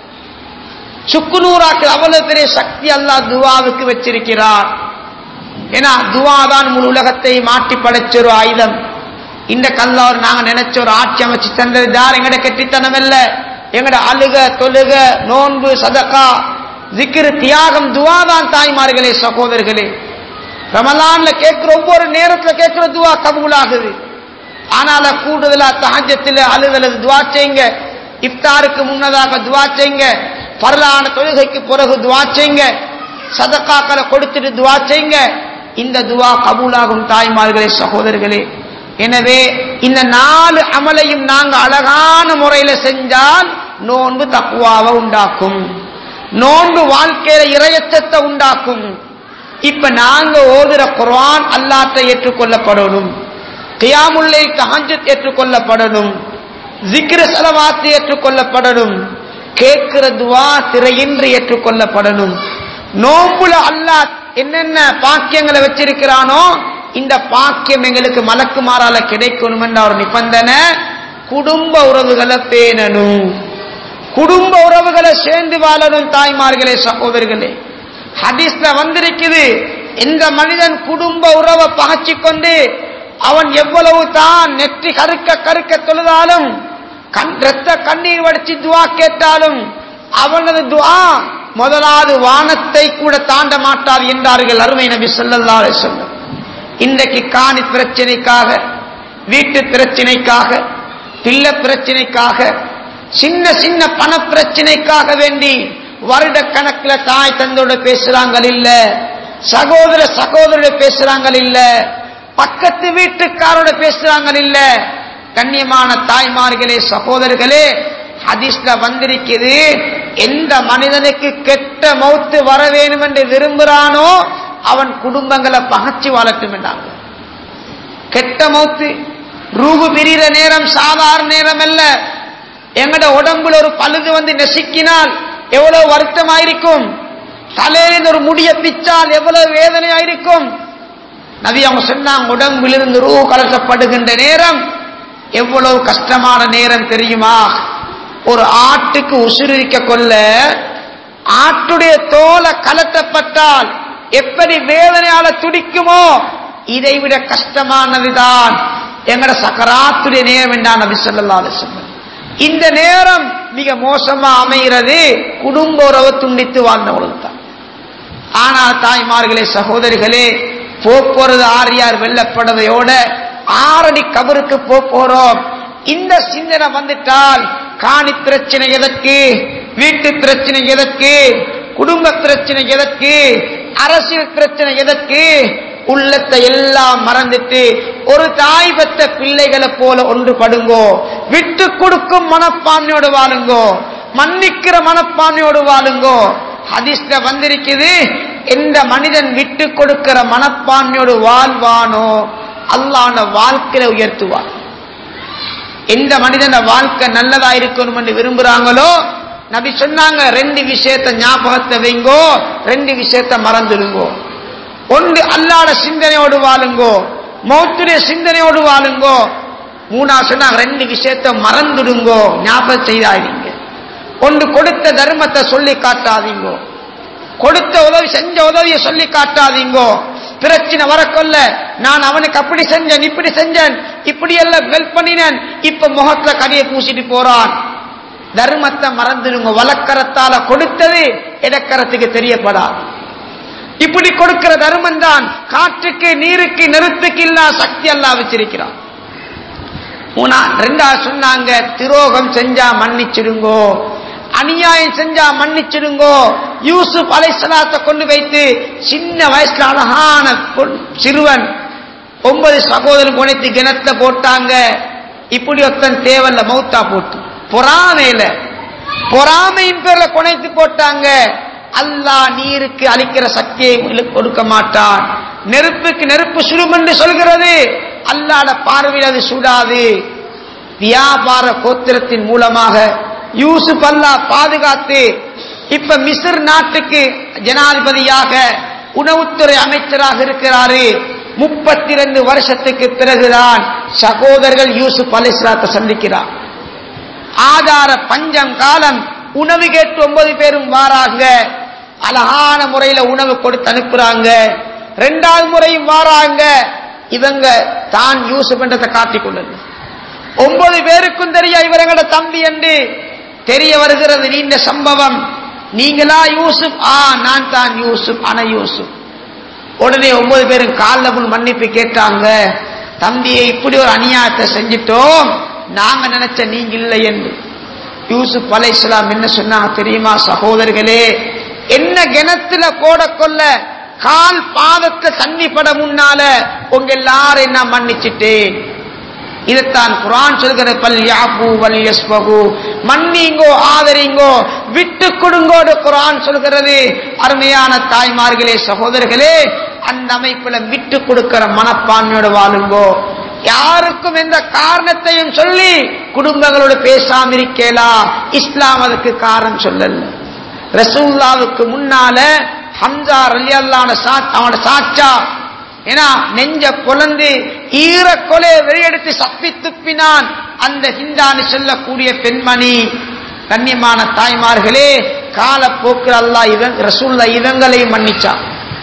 சுக்குநூறாக்கு அவ்வளவு பெரிய சக்தி அல்லாஹ் துஆவுக்கு வச்சிருக்கிறார். ஏன்னா துஆ தான் முழு உலகத்தை மாற்றி படைச்ச ஒரு ஆயுதம். இந்த கல்லார் நாங்க நினைச்ச ஒரு ஆட்சி அமைச்சு தந்தது யார்? எங்கட கெட்டித்தனம் இல்ல. எங்கட அழுக தொழுக நோன்பு சதகா zikr தியாகம் துஆ தான் தாய்மார்களே சகோதரர்களே. ரமலான்ல கேட்கிற ஒவ்வொரு நேரத்துல கேட்கிற துஆ கபூல் ஆகுது. ஆனால கூடுதலா தஹஜ்ஜுல அழுதலது துஆ செய்யுங்க, இஃப்தாருக்கு முன்னதாக துஆ செய்யுங்க, ஃபர்லான தொழுகைக்கு பிறகு துஆ செய்யுங்க, சதகாக்களை கொடுத்துட்டு துஆ செய்யுங்க. இந்த துஆ கபூலாகும் தாய்மார்களே சகோதரர்களே. எனவே இந்த 4 அமலையும் நாங்க அழகான முறையில செஞ்சால் நோன்பு தக்வாவை உண்டாக்கும், நோன்பு வாழ்க்கையில இறையச்சத்தை உண்டாக்கும். இப்ப நாங்க ஓதுற குர்ஆன் அல்லாஹ்ட்ட ஏற்றுக்கொள்ளப்படணும், கியாமுல் லைல் தஹஜ்ஜுத் ஏற்றுக்கொள்ளப்படணும், zikr ஸலவாத் ஏற்றுக்கொள்ளப்படணும், கேட்கிற துஆ திரையின்றி ஏற்றுக்கொள்ளப்படணும். நோன்புல அல்லாஹ் என்னென்ன பாக்கியங்களை வச்சிருக்கிறானோ இந்த பாக்கியம் எங்களுக்கு மலக்குமாரால கிடைக்கணும் என்ற ஒரு நிபந்தனை. குடும்ப உறவுகளை பேணணும், குடும்ப உறவுகளை சேர்ந்து வாழணும் தாய்மார்களே சகோதரர்களே. ஹதீஸ்ல வந்திருக்குது, எந்த மனிதன் குடும்ப உறவை பகைச்சு கொண்டு அவன் எவ்வளவு தான் நெற்றி கருக்க கருக்க தொழுதாலும் ரத்த கண்ணீர் வடிச்சு துஆ கேட்டாலும் அவனது துஆ முதலாவது வானத்தை கூட தாண்ட மாட்டாது என்றார்கள் அருமை நபி ஸல்லல்லாஹு அலைஹி வஸல்லம். இன்றைக்கு காணி பிரச்சனைக்காக, வீட்டு பிரச்சனைக்காக, பிள்ளை பிரச்சனைக்காக, சின்ன சின்ன பண பிரச்சனைக்காக வேண்டி வருட கணக்கில் தாய் தந்தோட பேசுறாங்க இல்ல, சகோதர சகோதரோட பேசுறாங்க இல்ல, பக்கத்து வீட்டுக்காரோட பேசுறாங்க இல்ல. கண்ணியமான தாய்மார்களே சகோதரர்களே, ஹதீஸ்ல வந்திருக்கிறது, எந்த மனிதனுக்கு கெட்ட மௌத்து வர வேண்டும் என்று விரும்புகிறானோ அவன் குடும்பங்களை பகைச்சு வாழட்டும் என்றாங்க. கெட்ட மௌத்து ரூஹு பிரிகிற நேரம் சாதாரண நேரம் அல்ல. எங்கட உடம்புல ஒரு பழுது வந்து நெசிக்கினால் எவ்வளவு வருத்தமாயிருக்கும், தலையிலிருந்து ஒரு முடிய பிச்சால் எவ்வளவு வேதனையாயிருக்கும். நபி அவங்க சொன்னாங்க, உடம்பிலிருந்து ரூஹு கலட்டப்படுகின்ற நேரம் எவ்வளவு கஷ்டமான நேரம் தெரியுமா? ஒரு ஆட்டுக்கு உசுரிக்க கொள்ள ஆட்டுடைய தோலை கலட்டப்பட்டால் எப்படி வேதனையால துடிக்குமோ இதை விட கஷ்டமானதுதான் எங்கட சக்கராத்துடைய நேரம் என்றான் நபி ஸல்லல்லாஹு அலைஹி வஸல்லம். இந்த நேரம் மிக மோசமா அமைகிறது குடும்ப உறவை துண்டித்து வாழ்ந்தவர்களுக்கு தான். ஆனால் தாய்மார்களே சகோதரிகளே, போறது ஆரியார் வெள்ளப்படவையோட 6 அடி கபருக்கு போறோம். இந்த சிந்தனை வந்துட்டால் காணி பிரச்சனை எதற்கு, வீட்டு பிரச்சனை எதற்கு, குடும்ப பிரச்சனை எதற்கு, அரசியல் பிரச்சனை எதற்கு, உள்ளத்தை எல்லாம் மறந்துட்டு ஒரு தாய் பெற்ற பிள்ளைகளை போல ஒன்றுபடுங்கோ, விட்டு கொடுக்கும் மனப்பான்மையோடு வாழுங்கோ, மன்னிக்கிற மனப்பான்மையோடு வாழுங்கோ. ஹதீஸ்ல வந்திருக்குது, எந்த மனிதன் விட்டு கொடுக்கிற மனப்பான்மையோடு வாழ்வானோ அல்லாஹ் வாழ்க்கையில உயர்த்துவான். எந்த மனிதன வாழ்க்கை நல்லதா இருக்கணும் என்று விரும்புறாங்களோ நபி சொன்னாங்க, 2 விஷயத்தை ஞாபகத்தை வைங்கோ, 2 விஷயத்தை மறந்துடுங்கோ. ஒன்று அல்லாஹ்வுடைய சிந்தனையோடு வாழுங்கோ, மௌத்துடைய சிந்தனையோடு வாழுங்கோ. 3 சொன்னாங்க 2 விஷயத்தை மறந்துடுங்கோ, ஞாபகம் செய்யாதீங்க. ஒன்று கொடுத்த தர்மத்தை சொல்லி காட்டாதீங்கோ, கொடுத்த உதவி செஞ்ச உதவியை சொல்லி காட்டாதீங்கோ. பிரச்சனை வரக்கொள்ள நான் அவனுக்கு அப்படி செஞ்சேன், இப்படி செஞ்சேன், இப்படி எல்லாம் ஹெல்ப் பண்ணினேன், இப்ப முகத்துல கடியை பூசிட்டு போறான். தர்மத்தை மறந்துடுங்க. வலக்கரத்தால கொடுத்தது இடக்கரத்துக்கு தெரியப்படாது. இப்படி கொடுக்கிற தர்மம் தான் காற்றுக்கு நீருக்கு நெருப்புக்கு இல்லா சக்தி அல்லாஹ் வச்சிருக்கிறான். 2 சொன்னாங்க, துரோகம் செஞ்சா மன்னிச்சிடுங்கோ, அநியாயம் செஞ்சா மன்னிச்சிடுங்கோ. யூசுப் அலைஹிஸ்ஸலாத்தை கொண்டு வைத்து சின்ன வயசுல அழகான சிறுவன் 9 சகோதரன் கொனைத்து கிணத்துல போட்டாங்க. இப்படி ஒருத்தன் தேவல்ல மௌத்தா போட்டு பொறாமையின் பேர்ல கொனைத்து போட்டாங்க. அல்லாஹ் நீருக்கு அளிக்கிற சக்தியை கொடுக்க மாட்டான். நெருப்புக்கு நெருப்பு சுடும் என்று சொல்கிறது, அல்லாஹ்வுடைய பார்வையில் அது சுடாது. வியாபார கோத்திரத்தின் மூலமாக யூசுப் அல்லாஹ் பாதுகாத்து இப்ப மிஸ்ர் நாட்டுக்கு ஜனாதிபதியாக உணவுத்துறை அமைச்சராக இருக்கிறாரு. 32 வருஷத்துக்கு பிறகுதான் சகோதரர்கள் யூசுப் அலைஹிஸ்ஸலாத்தை சந்திக்கிறார். ஆதார பஞ்சம் காலம், உணவு கேட்டு 9 பேரும் வாராங்க. அழகான முறையில உணவு கொடுத்து அனுப்புறாங்க. 2வது முறையும் வாராங்க. இவங்க தான் யூசுப் என்றதை காட்டிக் கொள்ளல. 9 பேருக்கும் தெரிய இவரங்கட தம்பி என்று தெரிய வருகிறது. நீண்ட சம்பவம். நீங்களா யூசுப்? நான் தான் யூசுப், அன யூசுப். உடனே 9 பேரும் கால்ல முன் மன்னிப்பு கேட்டாங்க. தம்பியை இப்படி ஒரு அநியாயத்தை செஞ்சிட்டோம், நாங்க நினைச்ச நீங்க இல்லை என்று. யூசுப் அலைஹிஸ்ஸலாம் என்ன சொன்னாங்க தெரியுமா சகோதரர்களே? என்ன கிணத்துல போட கொள்ள கால் பாதத்தை தண்ணி பட முன்னால உங்க எல்லாரும் நான் மன்னிச்சிட்டேன். இதைத்தான் குர்ஆன் சொல்கிற பல் யாபு வல் யஸ்பகு, மன்னிங்கோ ஆதரிங்கோ விட்டு கொடுங்கோடு குர்ஆன் சொல்கிறது. அருமையான தாய்மார்களே சகோதரர்களே, அந்த அமைப்புல விட்டு கொடுக்கிற மனப்பான்மையோடு வாழுங்கோ. யாருக்கும் எந்த காரணத்தையும் சொல்லி குடும்பங்களோடு பேசாம இருக்கலாம். இஸ்லாம் அதுக்கு காரணம் சொல்லல. ரசூலுல்லாஹ்வுக்கு முன்னால ஹம்சா ரலியல்லாஹு அன்ஹு அவனோட சாச்சா ஏன்னா நெஞ்ச பொளந்து ஈர கொலை வெளியெடுத்து சப்பி துப்பினான் அந்த ஹிந்தான்னு சொல்லக்கூடிய பெண்மணி. கண்ணியமான தாய்மார்களே, காலப்போக்கில் அல்லாஹ் ரசூலுல்லாஹ் இவங்களை மன்னிச்சான்,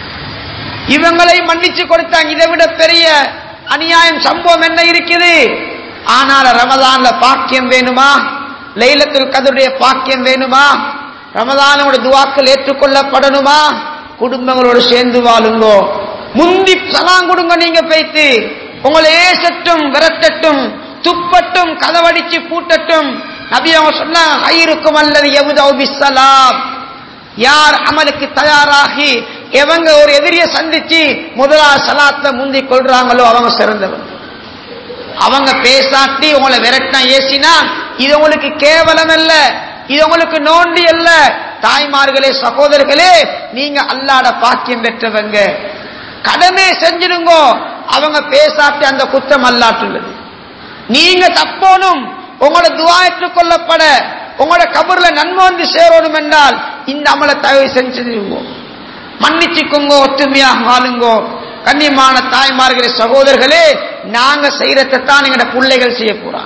இவங்களை மன்னிச்சு கொடுத்தாங்க. இதை விட பெரிய அநியாயம் சம்பவம் என்ன இருக்குது? ஆனால் ரமதான்ல பாக்கியம் வேணுமா? லைலத்துல் கத்ருடைய பாக்கியம் வேணுமா? ரமதானோட துஆக்கள் ஏற்றுக்கொள்ளப்படணுமா? குடும்பங்களோடு சேர்ந்து வாழுங்கோ. முந்தி சலாம் கொடுங்க. நீங்க பேய்த்து உங்களை ஏசட்டும் விரட்டட்டும் துப்பட்டும் கதவடிச்சு பூட்டட்டும். நபி அவங்க சொன்னாங்க, ஹைருக்கும் அல்லது யப்தஉ பிஸ்ஸலாம், யார் அமலுக்கு தயாராகி எவங்க ஒரு எதிரியை சந்திச்சு முதலாவது சலாத்துல முந்தி கொள்றாங்களோ அவங்க சிறந்தவங்க. அவங்க பேசாட்டி உங்களை விரட்டினா ஏசினா இது உங்களுக்கு கேவலம் அல்ல, இது உங்களுக்கு நோண்டி அல்ல. தாய்மார்களே சகோதரர்களே, நீங்க அல்லாஹ்ட பாக்கியம் பெற்றவங்க, கடமை செஞ்சிடுங்க. அவங்க பேசாட்டி அந்த குற்றம் அல்லாட்டுள்ளது. நீங்க தப்போனும் உங்களோட துஆ ஏற்றுக்கொள்ளப்பட உங்களோட கபர்ல நன்மை வந்து சேரணும் என்றால் இந்த அமலை தயவு செஞ்சிடுங்க, மன்னிச்சுக்கோங்க, ஒற்றுமையாக வாழுங்கோ. கண்ணியமான தாய்மார்களே சகோதரர்களே, நாங்க செய்யறதான் எங்கட பிள்ளைகள் செய்ய போறாங்க.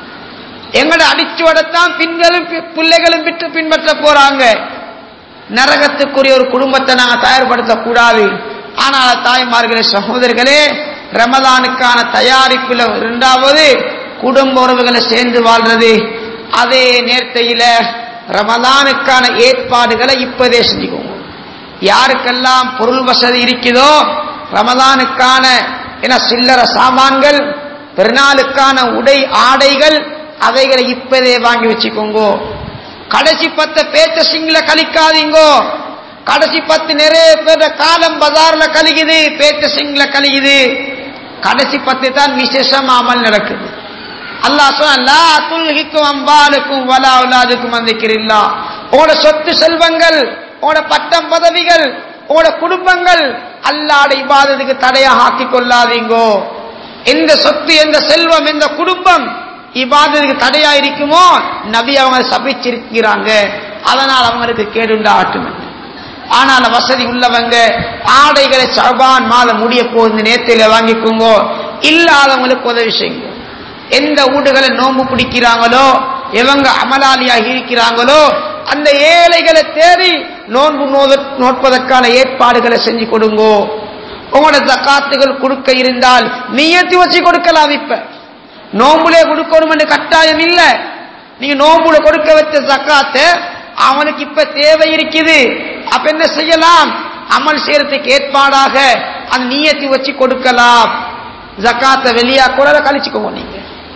எங்கட அடிச்சுவடத்தான் பின்களும் பிள்ளைகளும் விட்டு பின்பற்ற போறாங்க. நரகத்துக்குரிய ஒரு குடும்பத்தை நாங்க தயார்படுத்த கூடாது. ஆனால் தாய்மார்களே சகோதரர்களே, ரமதானுக்கான தயாரிப்புல 2வது குடும்ப உறவுகளை சேர்ந்து வாழ்றது. அதே நேரத்தையில ரமதானுக்கான ஏற்பாடுகளை இப்பதே செஞ்சுக்கோங்க. யாருக்கெல்லாம் பொருள் வசதி இருக்குதோ ரமதானுக்கான சில்லற சாமான்கள், பெருநாளுக்கான உடை ஆடைகள், அவைகளை இப்பதே வாங்கி வச்சுக்கோங்க. கடைசி 10 பேச்ச சிங்கள கழிக்காதீங்கோ. கடைசி 10 நிறைய பேர் காலம் பஜார்ல கழிக்குது, பேச்ச சிங்கள கழிக்குது. கடைசி 10 தான் விசேஷம் அமல் நடக்குது. அல்லாஹ் சொன்னா லா துல்ஹிக்கும் அம்வாலுக்கும் வலா அவுலாதுக்கும் அன் திக்ரில்லாஹ், உங்களோட சொத்து செல்வங்கள், உங்களோட பட்டம் பதவிகள், உங்களோட குடும்பங்கள் அல்லாஹ்வுடைய இபாதத்துக்கு தடையாக ஆக்கிக் கொள்ளாதீங்கோ. எந்த சொத்து எந்த செல்வம் எந்த குடும்பம் இபாதத்துக்கு தடையா இருக்குமோ நபி அவங்க சபிச்சிருக்கிறாங்க. அதனால் அவங்களுக்கு கேடுண்டாகட்டும். ஆனால் வசதி உள்ளவங்க ஆடைகளை ஷஅபான் மாதம் முடிய போகுது நேரத்தில் வாங்கிக்கோங்க. இல்லாதவங்களுக்கு உதவி செய்யுங்க. எந்த வீடுகளை நோன்பு பிடிக்கிறாங்களோ எவங்க அமலாளியாக இருக்கிறாங்களோ அந்த ஏழைகளை தேடி நோன்பு நோட்பதற்கான ஏற்பாடுகளை செஞ்சு கொடுங்கோ. உங்களோட ஜக்காத்துகள் கொடுக்க இருந்தால் நியத்து வச்சு கொடுக்கலாம். இப்ப நோம்புலே கொடுக்கணும் என்று கட்டாயம் இல்லை. நீங்க நோம்புல கொடுக்க வச்ச ஜக்காத்தை அவனுக்கு இப்ப தேவை இருக்குது. அப்ப என்ன செய்யலாம்? அமல் செய்யறதுக்கு ஏற்பாடாக அந்த நியத்தை வச்சு கொடுக்கலாம். ஜக்காத்தை வெளியா கூட கழிச்சுக்கோங்க. நீங்க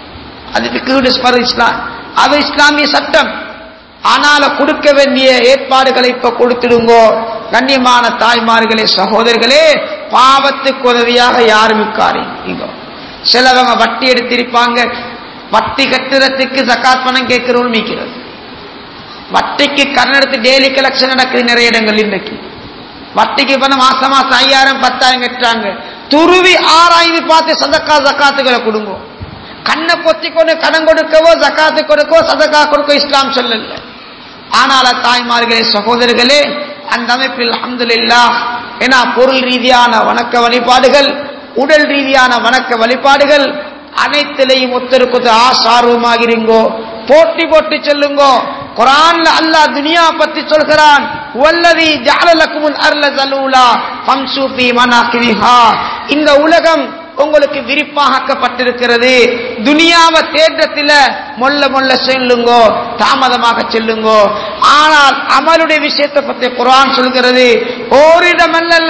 அது இஸ்லாம், அது இஸ்லாமிய சட்டம். ஆனால கொடுக்க வேண்டிய ஏற்பாடுகளை இப்ப கொடுத்துடுங்கோ. கண்ணியமான தாய்மார்களே சகோதரர்களே, பாவத்துக்கு உதவியாக யாரும் இருக்காருங்க. சிலவங்க வட்டி எடுத்திருப்பாங்க. வட்டி கட்டுறதுக்கு ஜக்காத் பணம் கேட்கிறோம் மீக்கிறது. வட்டிக்கு கடன் எடுத்து டெய்லி கலெக்ஷன் நடக்குது நிறைய இடங்கள். இன்றைக்கு வட்டிக்கு பணம் மாசம் 5000 10,000 கட்டுறாங்க. துருவி ஆராய்ந்து பார்த்து சதக்கா ஜக்காத்துகளை கொடுங்க. கண்ணை பொத்திக்கொண்டு கடன் கொடுக்கவோ ஜக்காத்து கொடுக்கவோ சதக்கா கொடுக்க இஸ்லாம் சொல்லல. ஆனால் தாய்மார்களே சகோதரர்களே, அந்த அமைப்பில் அல்ஹம்துலில்லாஹ் ஏன்னா பொருள் ரீதியான வணக்க வழிபாடுகள், உடல் ரீதியான வணக்க வழிபாடுகள் அனைத்திலையும் ஒத்தருக்கு ஆசார்வமாக இருங்கோ. போட்டி போட்டு சொல்லுங்கோ. குர்ஆன்ல அல்லாஹ் துனியா பத்தி சொல்கிறான், வல்லதி ஜஅல லக்குமுல் அர்ல ஸலூலா ஃபம்ஷூ ஃபீ மனாகிபிஹா, இந்த உலகம் உங்களுக்கு விரிப்பாக்கப்பட்டிருக்கிறது. துனியாவை தேற்றத்தில மொல்ல மொல்ல செல்லுங்கோ, தாமதமாக செல்லுங்கோ. ஆனால் அமலுடைய விஷயத்தை பற்றி குர்ஆன் சொல்கிறது. ஓரிடமல்ல,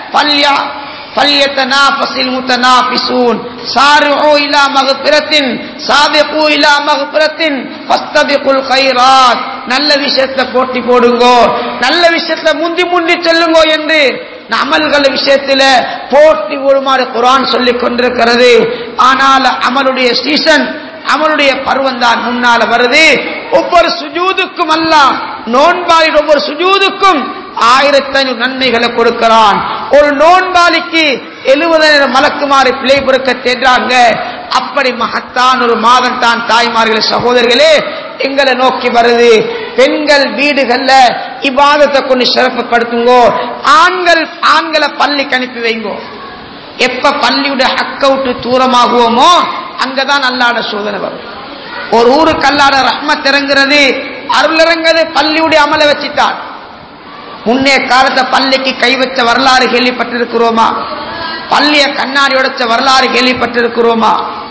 ஃபல்யதனாஃபஸில் முத்தனாஃபிஸூன் சாரிஉ இலா மக்ஃபிரத்தின் சாபிகு இலா மக்ஃபிரத்தின் ஃபஸ்தபிகுல் கைராத். நல்ல விஷயத்துல போட்டி போடுங்கோ, நல்ல விஷயத்துல முந்தி முந்தி செல்லுங்கோ என்று அமல்கள் விஷயத்துல போட்டி போடுமாறு குர்ஆன் சொல்லிக் கொண்டிருக்கிறது. ஆனால் அமலுடைய சீசன், அமலுடைய பருவம் தான் முன்னால வருது. ஒவ்வொரு சுஜூதுக்கும் அல்லாஹ், நோன்பாளின் ஒவ்வொரு சுஜூதுக்கும் 1500 நன்மைகளை கொடுக்கிறான். ஒரு நோன்பாளிக்கு 70,000 மலக்குமாறு பிழை பொறுக்க தேடுறாங்க. அப்படி மகத்தான் ஒரு மாதம் தான் தாய்மார்களே, சகோதரர்களே, எங்களை நோக்கி வருது. பெண்கள் வீடுகள்ல இபாதத்தை கொண்டு சிறப்புப்படுத்துங்கோ. ஆண்களை பள்ளிக்கு அனுப்பி வைங்கோ. எப்ப பள்ளியுடைய ஹக்க விட்டு தூரமாகுவோமோ அங்கதான் அல்லாஹ்வுடைய சோதனை வரும். ஒரு ஊருக்கு அல்லாஹ்வுடைய ரஹ்மத் இறங்குறது, அருள் இறங்குறது பள்ளியுடைய அமலை வச்சுட்டான். முன்னே காலத்தை பள்ளிக்கு கை வச்ச வரலாறு கேள்விப்பட்டிருக்கிறோமா? பள்ளிய கண்ணாடி உடைச்ச வரலாறு கேள்விப்பட்டிருக்கிறோமா?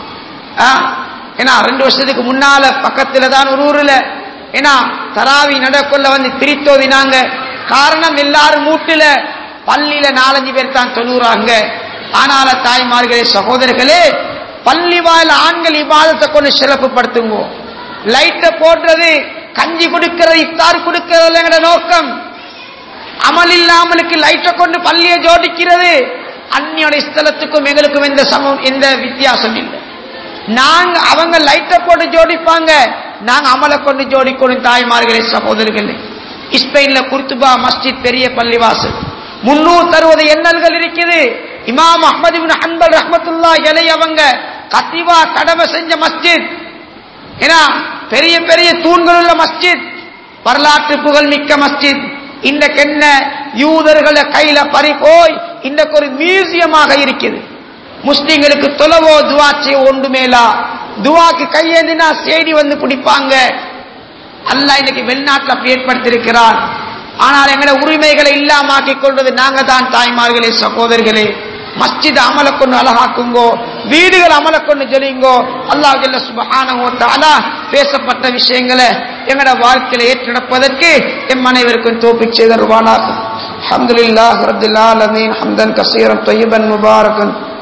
ஏன்னா 2 வருஷத்துக்கு முன்னால பக்கத்துல தான் ஒரு ஊர்ல ஏன்னா தராவி நடக்குள்ள வந்து திரித்தோதினாங்க. காரணம் எல்லாரும் மூட்டுல, பள்ளியில 4-5 பேர் தான் தொழுறாங்க. ஆனால தாய்மார்களே, சகோதரர்களே, பள்ளி வாயில ஆண்கள் இபாதத்தை கொண்டு சிறப்புப்படுத்துங்க. லைட்டை போடுறது, கஞ்சி கொடுக்கிறது, இஃப்தார் கொடுக்கிறது எங்கட நோக்கம். அமல் இல்லாமலுக்கு லைட்டை கொண்டு பள்ளியை ஜோடிக்கிறது அந்நியோட ஸ்தலத்துக்கும் எங்களுக்கும் எந்த வித்தியாசம் இல்லை. நாங்க அவங்க லைட்டை போட்டு ஜோடிப்பாங்க, நாங்க அமலை கொண்டு ஜோடிக்கணும். தாய்மார்களே, சகோதரர்களே, ஸ்பெயின்ல குர்துபா மஸ்ஜித் பெரிய பள்ளிவாசல் 360 எண்ணல்கள் இருக்குது. இமாம் அஹ்மது இப்னு ஹன்பல் ரஹ்மத்துல்லாஹி அலைஹி அவங்க கத்திவா கடமை செஞ்ச மஸ்ஜித். ஏன்னா பெரிய பெரிய தூண்கள் உள்ள மஸ்ஜித், வரலாற்று புகழ் மிக்க மஸ்ஜித். இன்றைக்கு என்ன, யூதர்களை கையில பறி போய் இன்றைக்கு ஒரு மியூசியமாக இருக்குது. முஸ்லிம்களுக்கு தொலவோ துவா செய்ய ஒன்றுமேலா, துவாக்கு கையேந்தினா செய்தி வந்து பிடிப்பாங்க. அல்லாஹ் இன்னைக்கு வெளிநாட்டில் அப்படி ஏற்படுத்தியிருக்கிறார். ஆனால் எங்களை உரிமைகளை இல்லாமாக்கிக் கொள்வது நாங்க தான். தாய்மார்களே, சகோதரர்களே, மஸ்ஜித் அமலை கொண்டு அழகாக்குங்கோ, வீடுகள் அமலை கொண்டு ஜொலிங்கோ. அல்லாஹ் ஜல்ல சுப்ஹானஹு வ தஆலா பேசப்பட்ட விஷயங்களை எங்கட வாழ்க்கையில ஏற்றெடுப்பதற்கு எம் அனைவருக்கும் தௌஃபீக் செய்தருள்வானாக. அல்ஹம்துலில்லாஹி ரப்பில் ஆலமீன் ஹம்தன் கஸீரன் தய்யிபன் முபாரக்கன்